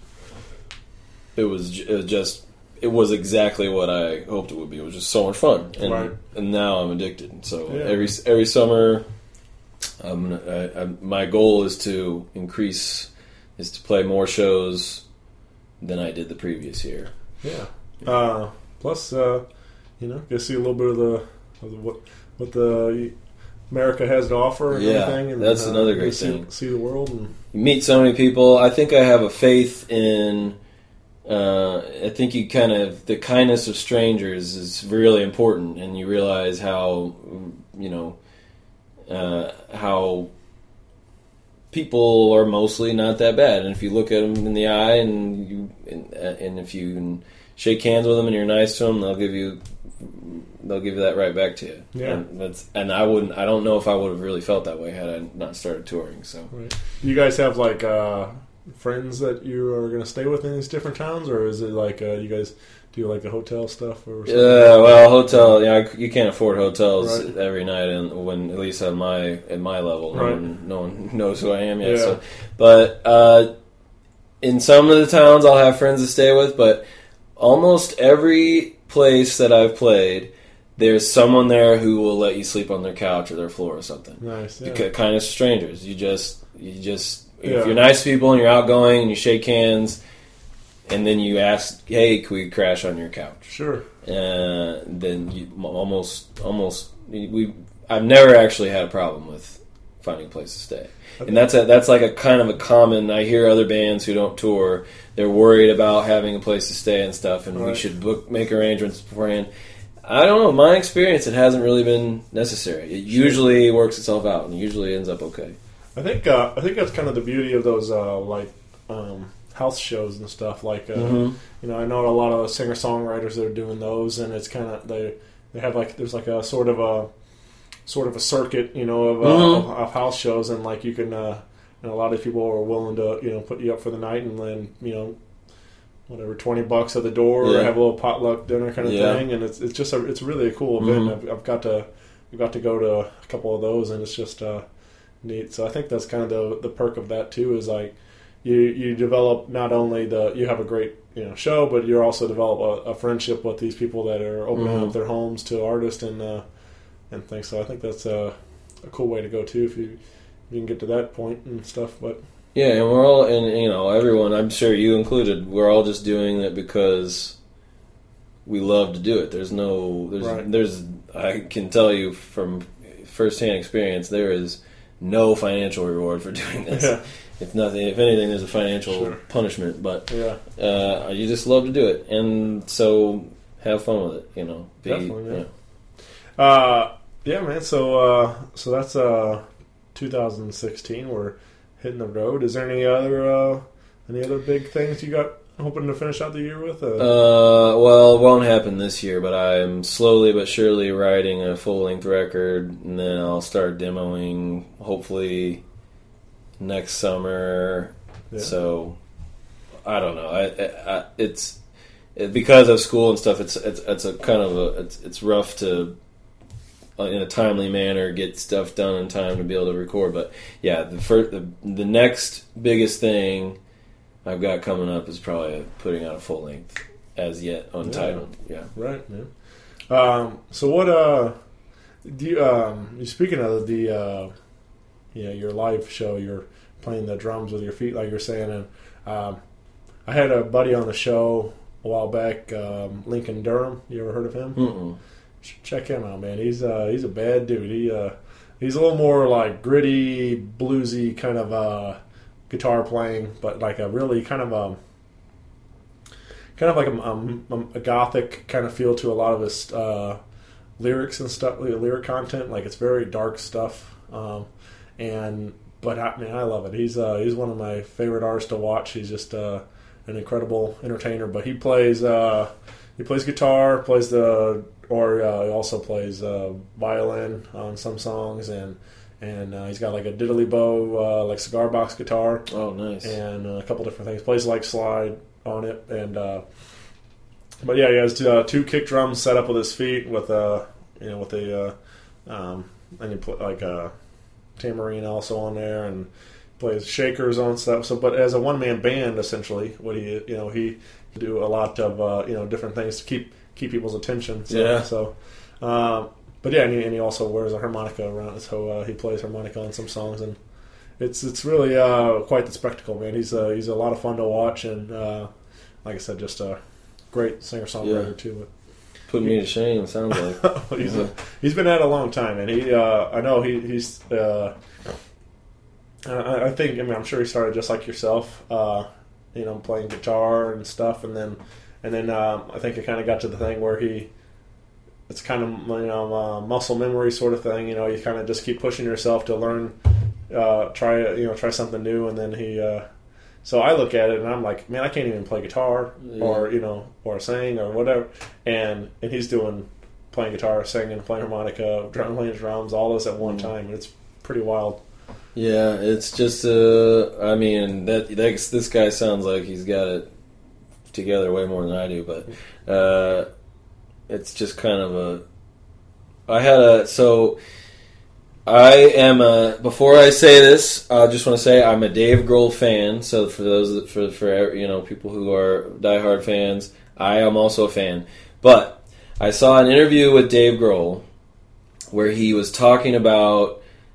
It was, it was just. It was exactly what I hoped it would be. It was just so much fun, and
Right.
and now I'm addicted. So
Yeah.
every every summer, um, I, I, my goal is to increase, is to play more shows than I did the previous year.
Yeah. Uh, plus, uh, you know, get to see a little bit of the, of the what what the America has to offer and
Yeah,
everything. And,
that's
uh,
another
get
great
to see,
thing.
See the world. And
You meet so many people. I think I have a faith in. Uh, I think you kind of the kindness of strangers is really important, and you realize how you know uh, how people are mostly not that bad. And if you look at them in the eye, and you and, and if you can shake hands with them and you're nice to them, they'll give you they'll give you that right back to you.
Yeah.
And that's and I wouldn't. I don't know if I would have really felt that way had I not started touring. So.
right. Do you guys have like uh, friends that you are going to stay with in these different towns, or is it like uh, you guys do like the hotel stuff or something?
Yeah, well, hotel. Yeah, you can't afford hotels
Right.
every night, and when at least at my at my level, no,
Right.
one, no one knows who I am yet.
Yeah.
So, but uh, in some of the towns, I'll have friends to stay with. But almost every place that I've played, there's someone there who will let you sleep on their couch or their floor or something.
Nice. Yeah.
Because kind of strangers. You just you just
Yeah.
if you're nice to people and you're outgoing and you shake hands, and then you ask, "Hey, can we crash on your couch?"
Sure.
Uh, then you almost almost we I've never actually had a problem with finding a place to stay, and that's a, that's like a kind of a common. I hear other bands who don't tour, they're worried about having a place to stay and stuff, and we
Right.
should book make arrangements beforehand. I don't know. My experience, it hasn't really been necessary. It usually works itself out, and usually ends up okay.
I think uh, I think that's kind of the beauty of those uh, like um, house shows and stuff. Like uh,
Mhm.
you know, I know a lot of singer songwriters that are doing those, and it's kind of they they have like there's like a sort of a sort of a circuit, you know, of, uh,
Mhm.
of, of house shows, and like you can uh, and a lot of people are willing to you know put you up for the night, and then you know whatever twenty bucks at the door,
Yeah.
or have a little potluck dinner kind of
Yeah.
thing, and it's it's just a, it's really a cool event.
Mhm.
I've, I've got to I've got to go to a couple of those, and it's just uh, neat. So I think that's kind of the the perk of that too. Is like you you develop not only the you have a great you know show, but you also develop a, a friendship with these people that are opening
Mm-hmm.
up their homes to artists and uh, and things. So I think that's a, a cool way to go too if you if you can get to that point and stuff. But
Yeah, and we're all, and you know, everyone, I'm sure you included, we're all just doing it because we love to do it. There's no, there's,
Right.
there's, I can tell you from firsthand experience, there is no financial reward for doing this.
Yeah.
If nothing, if anything, there's a financial
Sure.
punishment, but
yeah,
uh, you just love to do it, and so have fun with it. You know, Be,
Definitely, yeah.
yeah.
uh, yeah, man. So uh, so that's uh, two thousand sixteen. We're hitting the road. Is there any other uh, any other big things you got hoping to finish out the year with? Uh,
Uh, well, it won't happen this year, but I'm slowly but surely writing a full-length record, and then I'll start demoing, hopefully, next summer.
Yeah.
So, I don't know. I, I, I it's it, because of school and stuff. It's it's it's a kind of a it's it's rough to, uh, in a timely manner, get stuff done in time to be able to record. But yeah, the first, the the next biggest thing I've got coming up is probably putting out a full length, as yet untitled. Yeah.
Right, man. Um, so what? Uh, do you, um, you speaking of the, uh, you know, your live show, you're playing the drums with your feet, like you're saying, and um, I had a buddy on the show a while back, um, Lincoln Durham. You ever heard of him?
Mm-mm.
Check him out, man. He's uh, he's a bad dude. He uh, he's a little more like gritty, bluesy kind of uh, guitar playing, but like a really kind of a kind of like a, um, a gothic kind of feel to a lot of his uh, lyrics and stuff, lyric content. Like it's very dark stuff, um, and but I mean I love it. He's uh, he's one of my favorite artists to watch. He's just uh, an incredible entertainer. But he plays uh, he plays guitar, plays the or uh, he also plays uh, violin on some songs, and and uh, he's got like a diddly bow uh, like cigar box guitar.
Oh, nice.
And a couple different things. Plays like slide on it, and uh, but yeah, he has two, uh, two kick drums set up with his feet with a you know with a uh, um, and he put like a tambourine also on there, and plays shakers on stuff. So, but as a one man band, essentially, what he you know he do a lot of uh, you know different things to keep keep people's attention. So,
Yeah.
So, um, but yeah, and he, and he also wears a harmonica around, so uh, he plays harmonica on some songs and. It's it's really uh, quite the spectacle, man. He's uh, he's a lot of fun to watch, and uh, like I said, just a great singer songwriter
Yeah.
too.
Putting me to shame, sounds like.
But he's a, he's been at it a long time, and he uh, I know he, he's uh, I, I think I mean I'm sure he started just like yourself, uh, you know, playing guitar and stuff, and then and then um, I think it kind of got to the thing where he. It's kind of you know uh, muscle memory sort of thing. You know, you kind of just keep pushing yourself to learn. Uh, try you know try something new, and then he uh, so I look at it and I'm like, man, I can't even play guitar
Yeah.
or you know or sing or whatever, and and he's doing playing guitar, singing, playing harmonica, drum, playing drums, all this at one
Mm.
time, and it's pretty wild.
Yeah, it's just, uh, I mean, that, that this guy sounds like he's got it together way more than I do, but uh, it's just kind of a, I had a, so I am a, before I say this, I just want to say I'm a Dave Grohl fan, so for those, that, for, for, you know, people who are diehard fans, I am also a fan, but I saw an interview with Dave Grohl where he was talking about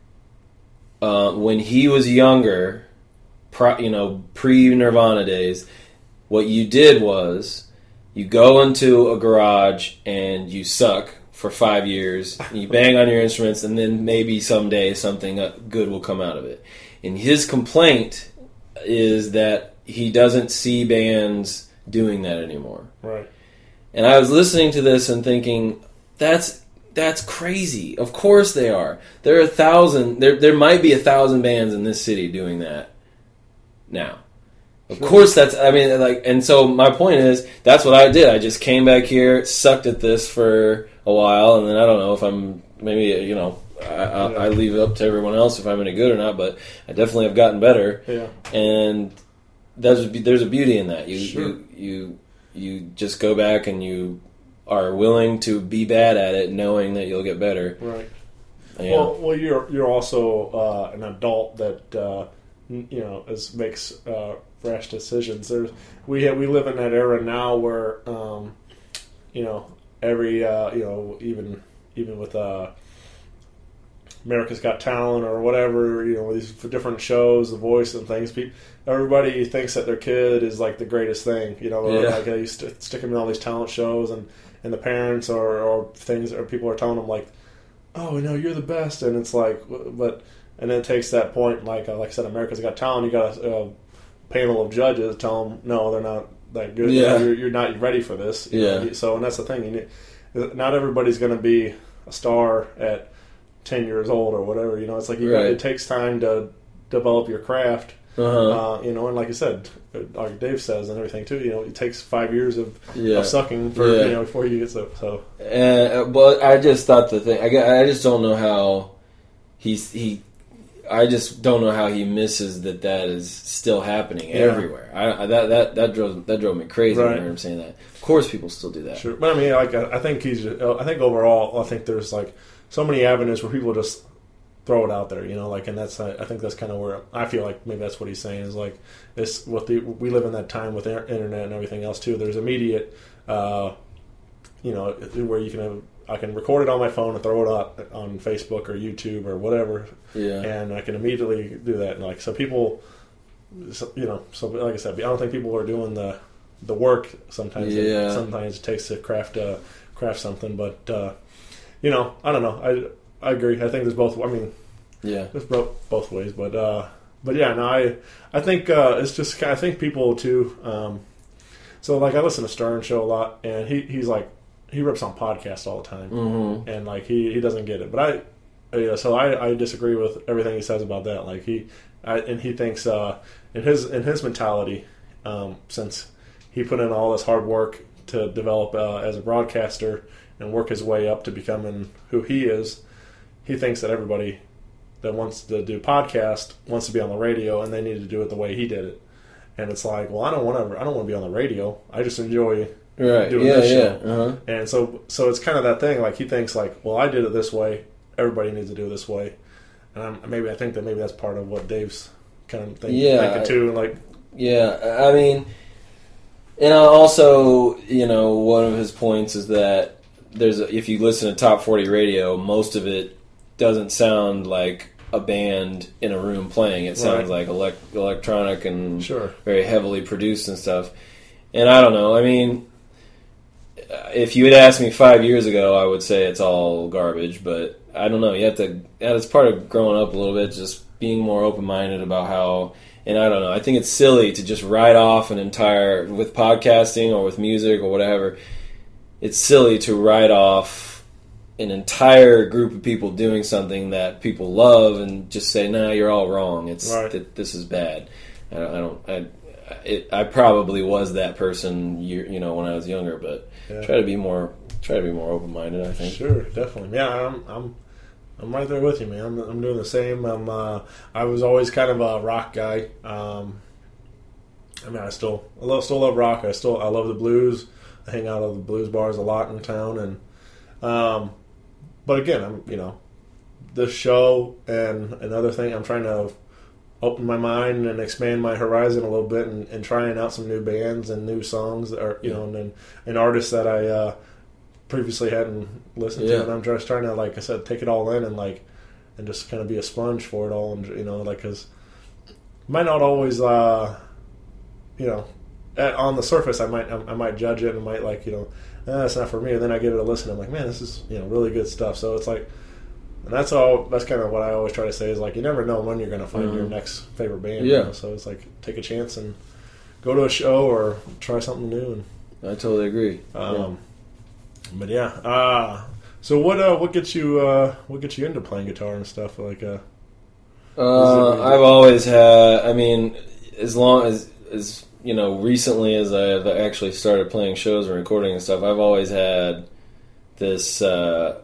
Uh, when he was younger, pro, you know, pre-Nirvana days, what you did was you go into a garage and you suck for five years, and you bang on your instruments, and then maybe someday something good will come out of it. And his complaint is that he doesn't see bands doing that anymore.
Right.
And I was listening to this and thinking, that's That's crazy. Of course they are. There are a thousand. There, there might be a thousand bands in this city doing that now. Of
Sure.
course, that's. I mean, like, and so my point is, that's what I did. I just came back here, sucked at this for a while, and then I don't know if I'm maybe you know I, I, I leave it up to everyone else if I'm any good or not. But I definitely have gotten better.
Yeah.
And there's a, there's a beauty in that. You
Sure.
you you you just go back and you are willing to be bad at it, knowing that you'll get better.
Right.
Yeah.
Well, well, you're you're also uh, an adult that uh, you know, is makes uh, rash decisions. There's we have, we live in that era now where um, you know every uh, you know even even with uh, America's Got Talent or whatever, you know, these different shows, The Voice and things. People, everybody thinks that their kid is like the greatest thing, you know.
Yeah.
Like you st- stick them in all these talent shows, and, and the parents or, or things or people are telling them like, "Oh, no, you're the best," and it's like, but and then it takes that point, like uh, like I said, America's Got Talent. You got a, a panel of judges tell them, "No, they're not that good.
Yeah.
You're, you're not ready for this." You
Yeah.
know? So, and that's the thing. You need, not everybody's going to be a star at ten years old or whatever, you know. It's like you
Right.
it takes time to develop your craft,
Uh-huh.
uh, you know. And like you said, like Dave says and everything too, you know, it takes five years of,
Yeah.
of sucking for
Yeah.
you know before you get so. so.
Uh, but I just thought the thing. I, gu- I just don't know how he's he. I just don't know how he misses that that is still happening
Yeah.
everywhere. I, I that that that drove that drove me crazy when I
Right.
heard him saying that. Of course, people still do that.
Sure, but I mean, like I, I think he's. I think overall, I think there's like so many avenues where people just throw it out there, you know. Like, and that's I think that's kind of where I feel like maybe that's what he's saying is like this. What the we live in that time with the internet and everything else too. There's immediate, uh, you know, where you can have, I can record it on my phone and throw it up on Facebook or YouTube or whatever,
Yeah.
and I can immediately do that. And like so, people, so, you know, so like I said, I don't think people are doing the the work sometimes.
Yeah.
It, sometimes it takes to craft uh, craft something, but uh, you know, I don't know. I I agree. I think there's both. I mean,
Yeah.
there's both both ways, but uh, but yeah, no, I I think uh, it's just I think people too. Um, so like I listen to Stern Show a lot, and he he's like he rips on podcasts all the time,
Mm-hmm.
and like he, he doesn't get it. But I, you know, so I, I disagree with everything he says about that. Like he, I, and he thinks uh, in his in his mentality, um, since he put in all this hard work to develop uh, as a broadcaster and work his way up to becoming who he is, he thinks that everybody that wants to do podcast wants to be on the radio, and they need to do it the way he did it. And it's like, well, I don't want to. I don't want to be on the radio. I just enjoy
Right.
doing
Yeah.
this
Yeah.
show.
Uh-huh.
And so, so it's kind of that thing. Like he thinks, like, well, I did it this way. Everybody needs to do it this way. And I'm, maybe I think that maybe that's part of what Dave's kind of think,
Yeah,
thinking too. Like,
Yeah, I mean, and also, you know, one of his points is that there's a, if you listen to top forty radio, most of it doesn't sound like a band in a room playing. It sounds
Right.
like elect, electronic and
Sure.
very heavily produced and stuff. And I don't know. I mean, if you had asked me five years ago, I would say it's all garbage. But I don't know. You have to. It's part of growing up a little bit, just being more open minded about how. And I don't know. I think it's silly to just write off an entire with podcasting or with music or whatever. It's silly to write off an entire group of people doing something that people love and just say, "Nah, you're all wrong. It's
Right.
th- this is bad." I don't. I, don't, I, it, I probably was that person, you, you know, when I was younger. But
Yeah.
try to be more. Try to be more open minded. I think.
sure, definitely. Yeah, I'm, I'm, I'm right there with you, man. I'm, I'm doing the same. I'm, uh, I was always kind of a rock guy. Um, I mean, I still, I love, still love rock. I still, I love the blues. I hang out at the blues bars a lot in town, and, um, but again, I'm, you know, this show and another thing, I'm trying to open my mind and expand my horizon a little bit, and, and trying out some new bands and new songs, that are, you know, and, and artists that I uh, previously hadn't listened
Yeah.
to, and I'm just trying to, like I said, take it all in and like, and just kind of be a sponge for it all, and you know, like, because might not always, uh, you know, at, on the surface, I might, I, I might judge it and might like, you know, eh, that's not for me, and then I give it a listen. I'm like, man, this is, you know, really good stuff. So it's like. And that's all. That's kind of what I always try to say is like you never know when you're going to find
Mhm.
your next favorite band.
Yeah.
You know? So it's like take a chance and go to a show or try something new. And
I totally agree.
um, but yeah. Uh, so what? Uh, what gets you? Uh, what gets you into playing guitar and stuff? Like, uh,
Uh, I've always had. I mean, as long as as you know, recently as I've actually started playing shows and recording and stuff, I've always had this uh,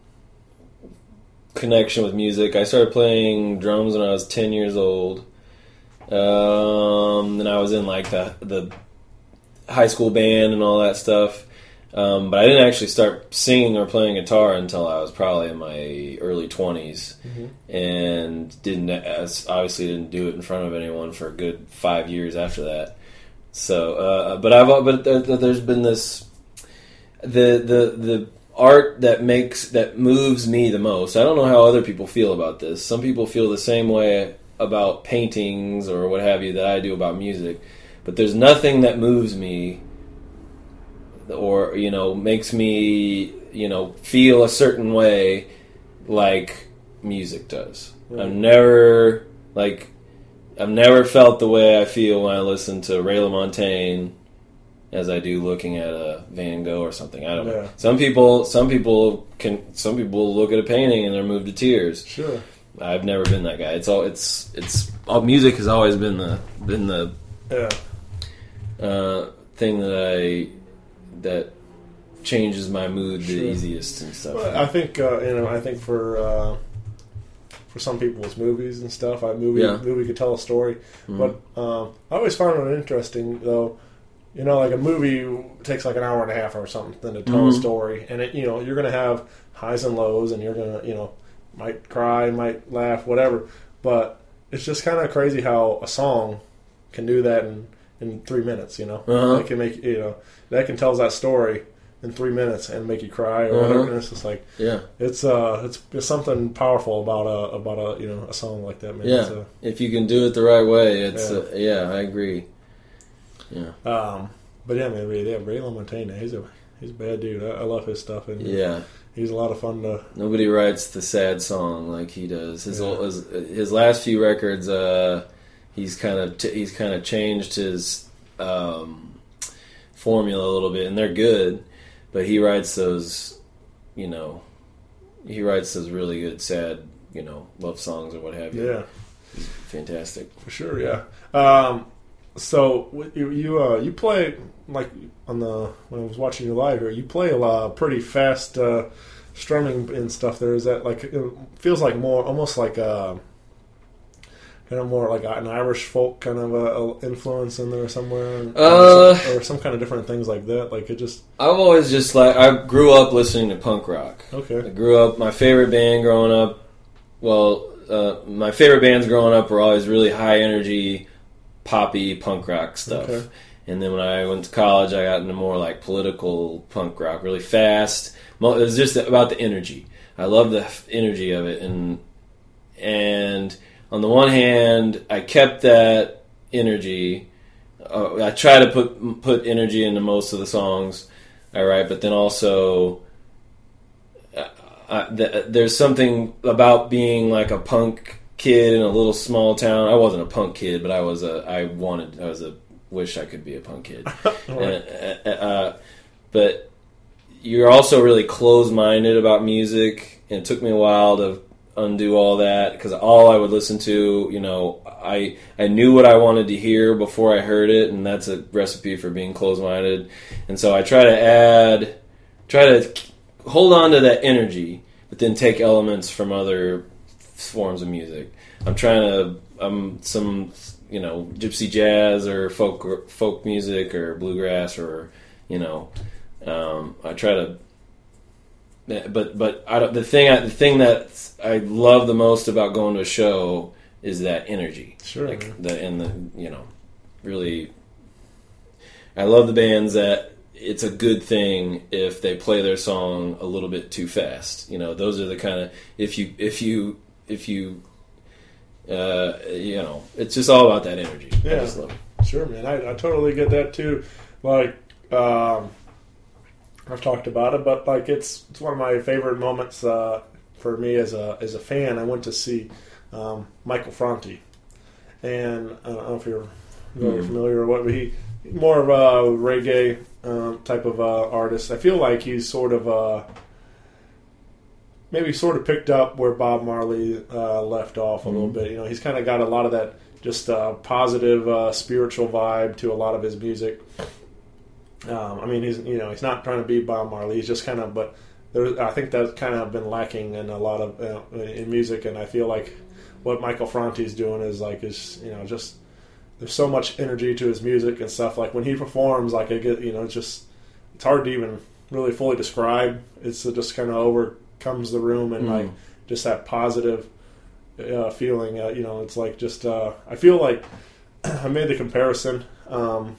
connection with music. I started playing drums when I was ten years old. Um, and I was in like the the high school band and all that stuff. Um, but I didn't actually start singing or playing guitar until I was probably in my early twenties, mm-hmm. and didn't as obviously didn't do it in front of anyone for a good five years after that. So, uh, but I've but there, there's been this the the the art that makes that moves me the most. I don't know how other people feel about this. Some people feel the same way about paintings or what have you that I do about music, but there's nothing that moves me or, you know, makes me, you know, feel a certain way like music does. Right. I've never, like, I've never felt the way I feel when I listen to Ray LaMontagne as I do looking at a Van Gogh or something. I don't yeah. know. Some people, some people can, some people look at a painting and they're moved to tears.
Sure.
I've never been that guy. It's all, it's, it's, all music has always been the, been the,
yeah.
uh, thing that I, that changes my mood the
sure.
easiest and stuff.
Well, I think uh, you know. I think for uh, for some people it's movies and stuff. A movie
yeah.
movie could tell a story, mm-hmm. but um, I always found it interesting though. You know, like a movie takes like an hour and a half or something to tell mm-hmm. a story, and it you know you're going to have highs and lows, and you're going to you know might cry, might laugh, whatever. But it's just kind of crazy how a song can do that in, in three minutes. You know,
uh-huh.
it can make you know. That can tell that story in three minutes and make you cry or
uh-huh.
whatever. And it's just like,
yeah,
it's uh, it's, it's something powerful about a about a you know a song like that. Man.
Yeah,
a,
if you can do it the right way, it's
yeah,
uh, yeah I agree. Yeah,
um, but yeah, man, yeah, Ray LaMontagne, he's a he's a bad dude. I, I love his stuff, and
yeah,
he's a lot of fun to.
Nobody writes the sad song like he does. His
yeah.
old, his, his last few records, uh, he's kind of t- he's kind of changed his. Um, formula a little bit, and they're good, but he writes those, you know, he writes those really good, sad, you know, love songs or what have you.
Yeah,
he's fantastic
for sure. Yeah. Um, so you you, uh, you play like on the when I was watching you live here, you play a lot pretty fast uh, strumming and stuff. There is that like it feels like more almost like a. Kind of more like an Irish folk kind of a, a influence in there somewhere,
uh,
or, some, or some kind of different things like that. Like it just.
I've always just like I grew up listening to punk rock.
Okay.
I grew up. My favorite band growing up, well, uh, my favorite bands growing up were always really high energy, poppy punk rock stuff. Okay. And then when I went to college, I got into more like political punk rock, really fast. It was just about the energy. I love the energy of it, and and. On the one hand, I kept that energy. Uh, I try to put put energy into most of the songs I write, but then also uh, I, th- there's something about being like a punk kid in a little small town. I wasn't a punk kid, but I was a. I wanted. I was a. Wish I could be a punk kid. and, uh, uh, but you're also really closed-minded about music, and it took me a while to undo all that because all I would listen to, you know, I I knew what I wanted to hear before I heard it, and that's a recipe for being closed-minded. And so I try to add, try to hold on to that energy, but then take elements from other forms of music. I'm trying to, I'm some, you know, gypsy jazz or folk or folk music or bluegrass or, you know, um, I try to. But but I don't, the thing I, the thing that I love the most about going to a show is that energy.
Sure.
Like the and the you know really. I love the bands that it's a good thing if they play their song a little bit too fast. You know, those are the kind of if you if you if you uh, you know it's just all about that energy.
Yeah.
I just love it.
Sure, man. I, I totally get that too. Like. Um, I've talked about it, but like it's it's one of my favorite moments uh, for me as a as a fan. I went to see um, Michael Franti, and I don't know if you're very mm. familiar or what, but he more of a reggae um, type of uh, artist. I feel like he's sort of uh, maybe sort of picked up where Bob Marley uh, left off a mm. little bit. You know, he's kind of got a lot of that just uh, positive uh, spiritual vibe to a lot of his music. Um, I mean, he's you know he's not trying to be Bob Marley. He's just kind of, but there, I think that's kind of been lacking in a lot of uh, in music. And I feel like what Michael Franti's doing is like is you know just there's so much energy to his music and stuff. Like when he performs, like I get you know it's just it's hard to even really fully describe. It's it just kind of overcomes the room and
Mm.
like just that positive uh, feeling. Uh, you know, it's like just uh, I feel like I made the comparison. Um,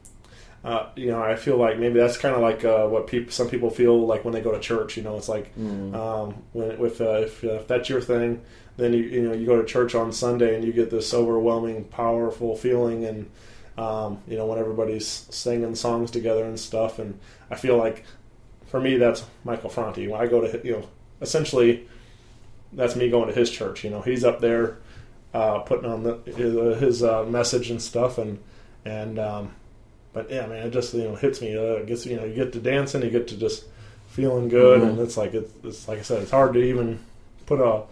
uh, you know, I feel like maybe that's kind of like uh, what people some people feel like when they go to church. You know, it's like
Mm.
um, when with uh, if, uh, if that's your thing, then you you know you go to church on Sunday and you get this overwhelming, powerful feeling and. Um, you know, when everybody's singing songs together and stuff, and I feel like, for me, that's Michael Franti. When I go to, you know, essentially, that's me going to his church. You know, he's up there uh, putting on the, his, his uh, message and stuff, and and um, but yeah, man, it just you know hits me. Uh, it gets you know, you get to dancing, you get to just feeling good,
Mm-hmm.
and it's like it's, it's like I said, it's hard to even put a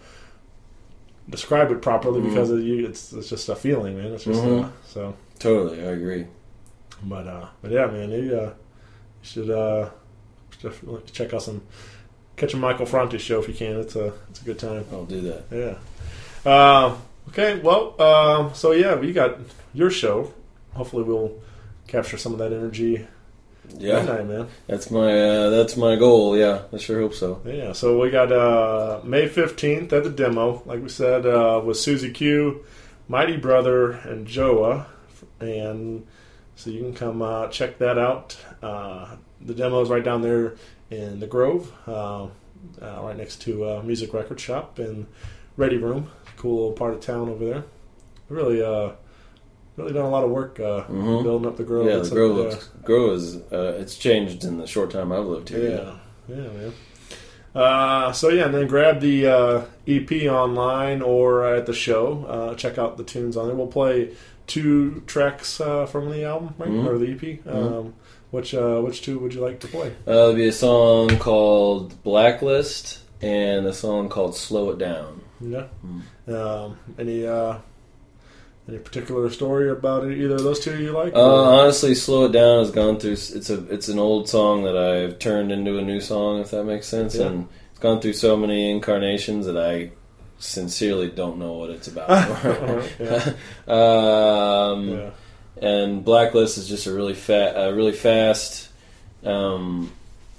describe it properly
Mm-hmm.
because of you, it's it's just a feeling, man. It's just
Mhm.
uh, so.
Totally, I agree.
But uh, but yeah, man, you, uh, you should uh, definitely check out some catch a Michael Franti show if you can. It's a it's a good time.
I'll do that.
Yeah. Uh, okay. Well, um, so yeah, we got your show. Hopefully, we'll capture some of that energy.
Yeah,
That night, man.
that's my uh, that's my goal. Yeah, I sure hope so.
Yeah. So we got uh, May fifteenth at the demo, like we said, uh, with Susie Q, Mighty Brother, and Joa. And so you can come uh, check that out. Uh, the demo is right down there in the Grove, uh, uh, right next to uh, Music Record Shop and Ready Room. Cool little part of town over there. Really, uh, really done a lot of work uh,
Mhm.
building up the Grove.
Yeah,
It's
the
up
Grove,
there.
looks, Grove is uh, it's changed in the short time I've lived here.
Yeah, yeah, man. Uh, so yeah, and then grab the uh, E P online or at the show. Uh, check out the tunes on it. We'll play two tracks uh, from the album, right,
Mhm.
or the E P. Um, which uh, which two would you like to play?
Uh, there'll be a song called Blacklist and a song called Slow It Down.
Yeah. Um, any uh, any particular story about it, either of those two you like?
Uh, honestly, Slow It Down has gone through. It's a it's an old song that I've turned into a new song, if that makes sense.
Yeah.
And it's gone through so many incarnations that I sincerely don't know what it's about.
yeah.
um,
Yeah.
And Blacklist is just a really fat, a really fast, um,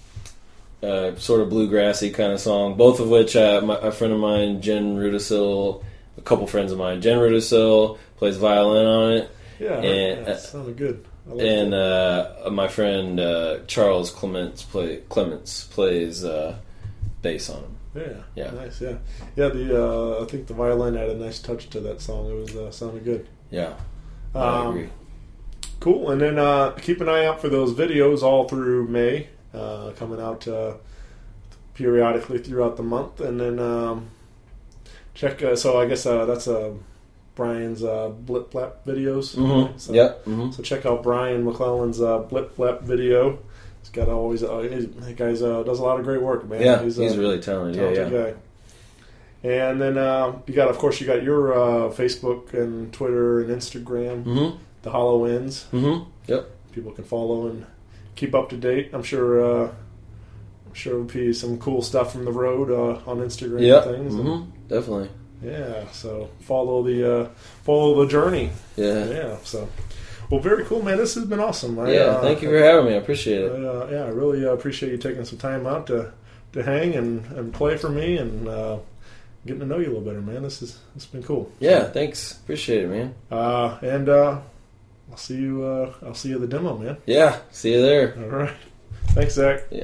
uh, sort of bluegrassy kind of song. Both of which uh, my, a friend of mine, Jen Rudisil, a couple friends of mine, Jen Rudisil plays violin on it,
Yeah,
And,
yeah,
uh,
sounded good. I like
and
that.
uh, my friend uh, Charles Clements play Clements plays uh, bass on him.
yeah,
yeah.
nice, yeah, yeah. The uh, I think the violin had a nice touch to that song. It was uh, sounded good.
Yeah, I
Um,
agree.
Cool, and then uh, keep an eye out for those videos all through May, uh, coming out uh, periodically throughout the month, and then um, check. Uh, so I guess uh, that's uh, Brian's uh, Blip Blap videos.
Mm-hmm.
So,
Yep. Mm-hmm.
So check out Brian McClellan's uh, Blip Blap video. He's got always uh, he's, that guy's uh, does a lot of great work, man.
Yeah, he's,
a
really talented. Yeah,
talented
yeah.
guy. And then uh, you got, of course, you got your uh, Facebook and Twitter and Instagram.
Mm-hmm.
The Hollow Ends.
Mm-hmm. Yep.
People can follow and keep up to date. I'm sure. Uh, I'm sure it'll be some cool stuff from the road uh, on Instagram
Yeah.
and things.
Mm-hmm. Definitely.
Yeah. So follow the uh, follow the journey.
Yeah.
Yeah. So, well, very cool, man. This has been awesome. I,
Yeah.
uh,
Thank you for having me. I appreciate it.
Uh, yeah, I really uh, appreciate you taking some time out to to hang and, and play for me and uh, getting to know you a little better, man. This is it's been cool.
Yeah. Thanks. Appreciate it, man.
Uh, and uh, I'll see you. Uh, I'll see you at the demo, man.
Yeah. See you there.
All right. Thanks, Zach.
Yeah.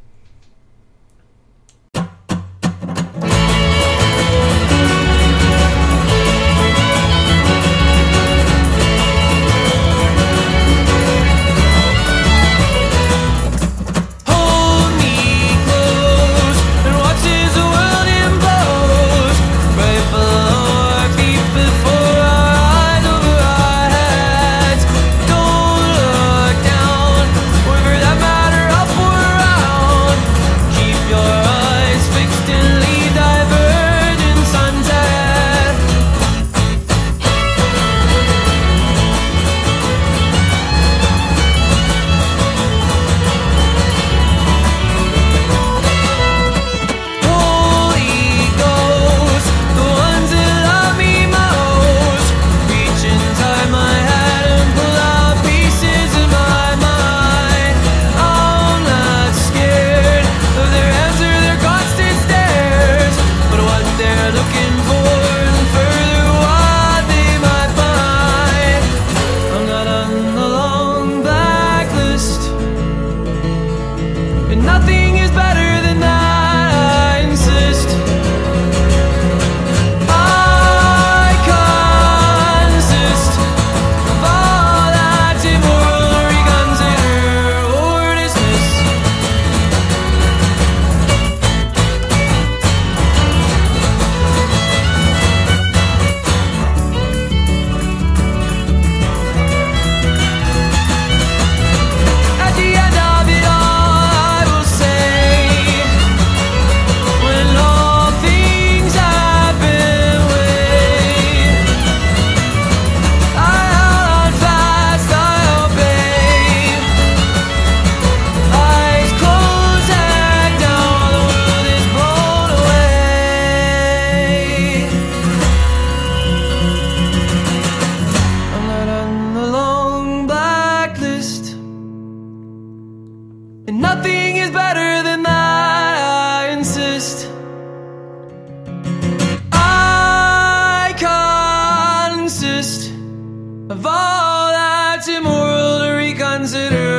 Hold me close and watch as the world implodes. Pray for the Lord, feet before our eyes, over our heads. Don't look down, or for that matter, up or around. better than that, I insist. I can't insist of all that's immoral to reconsider.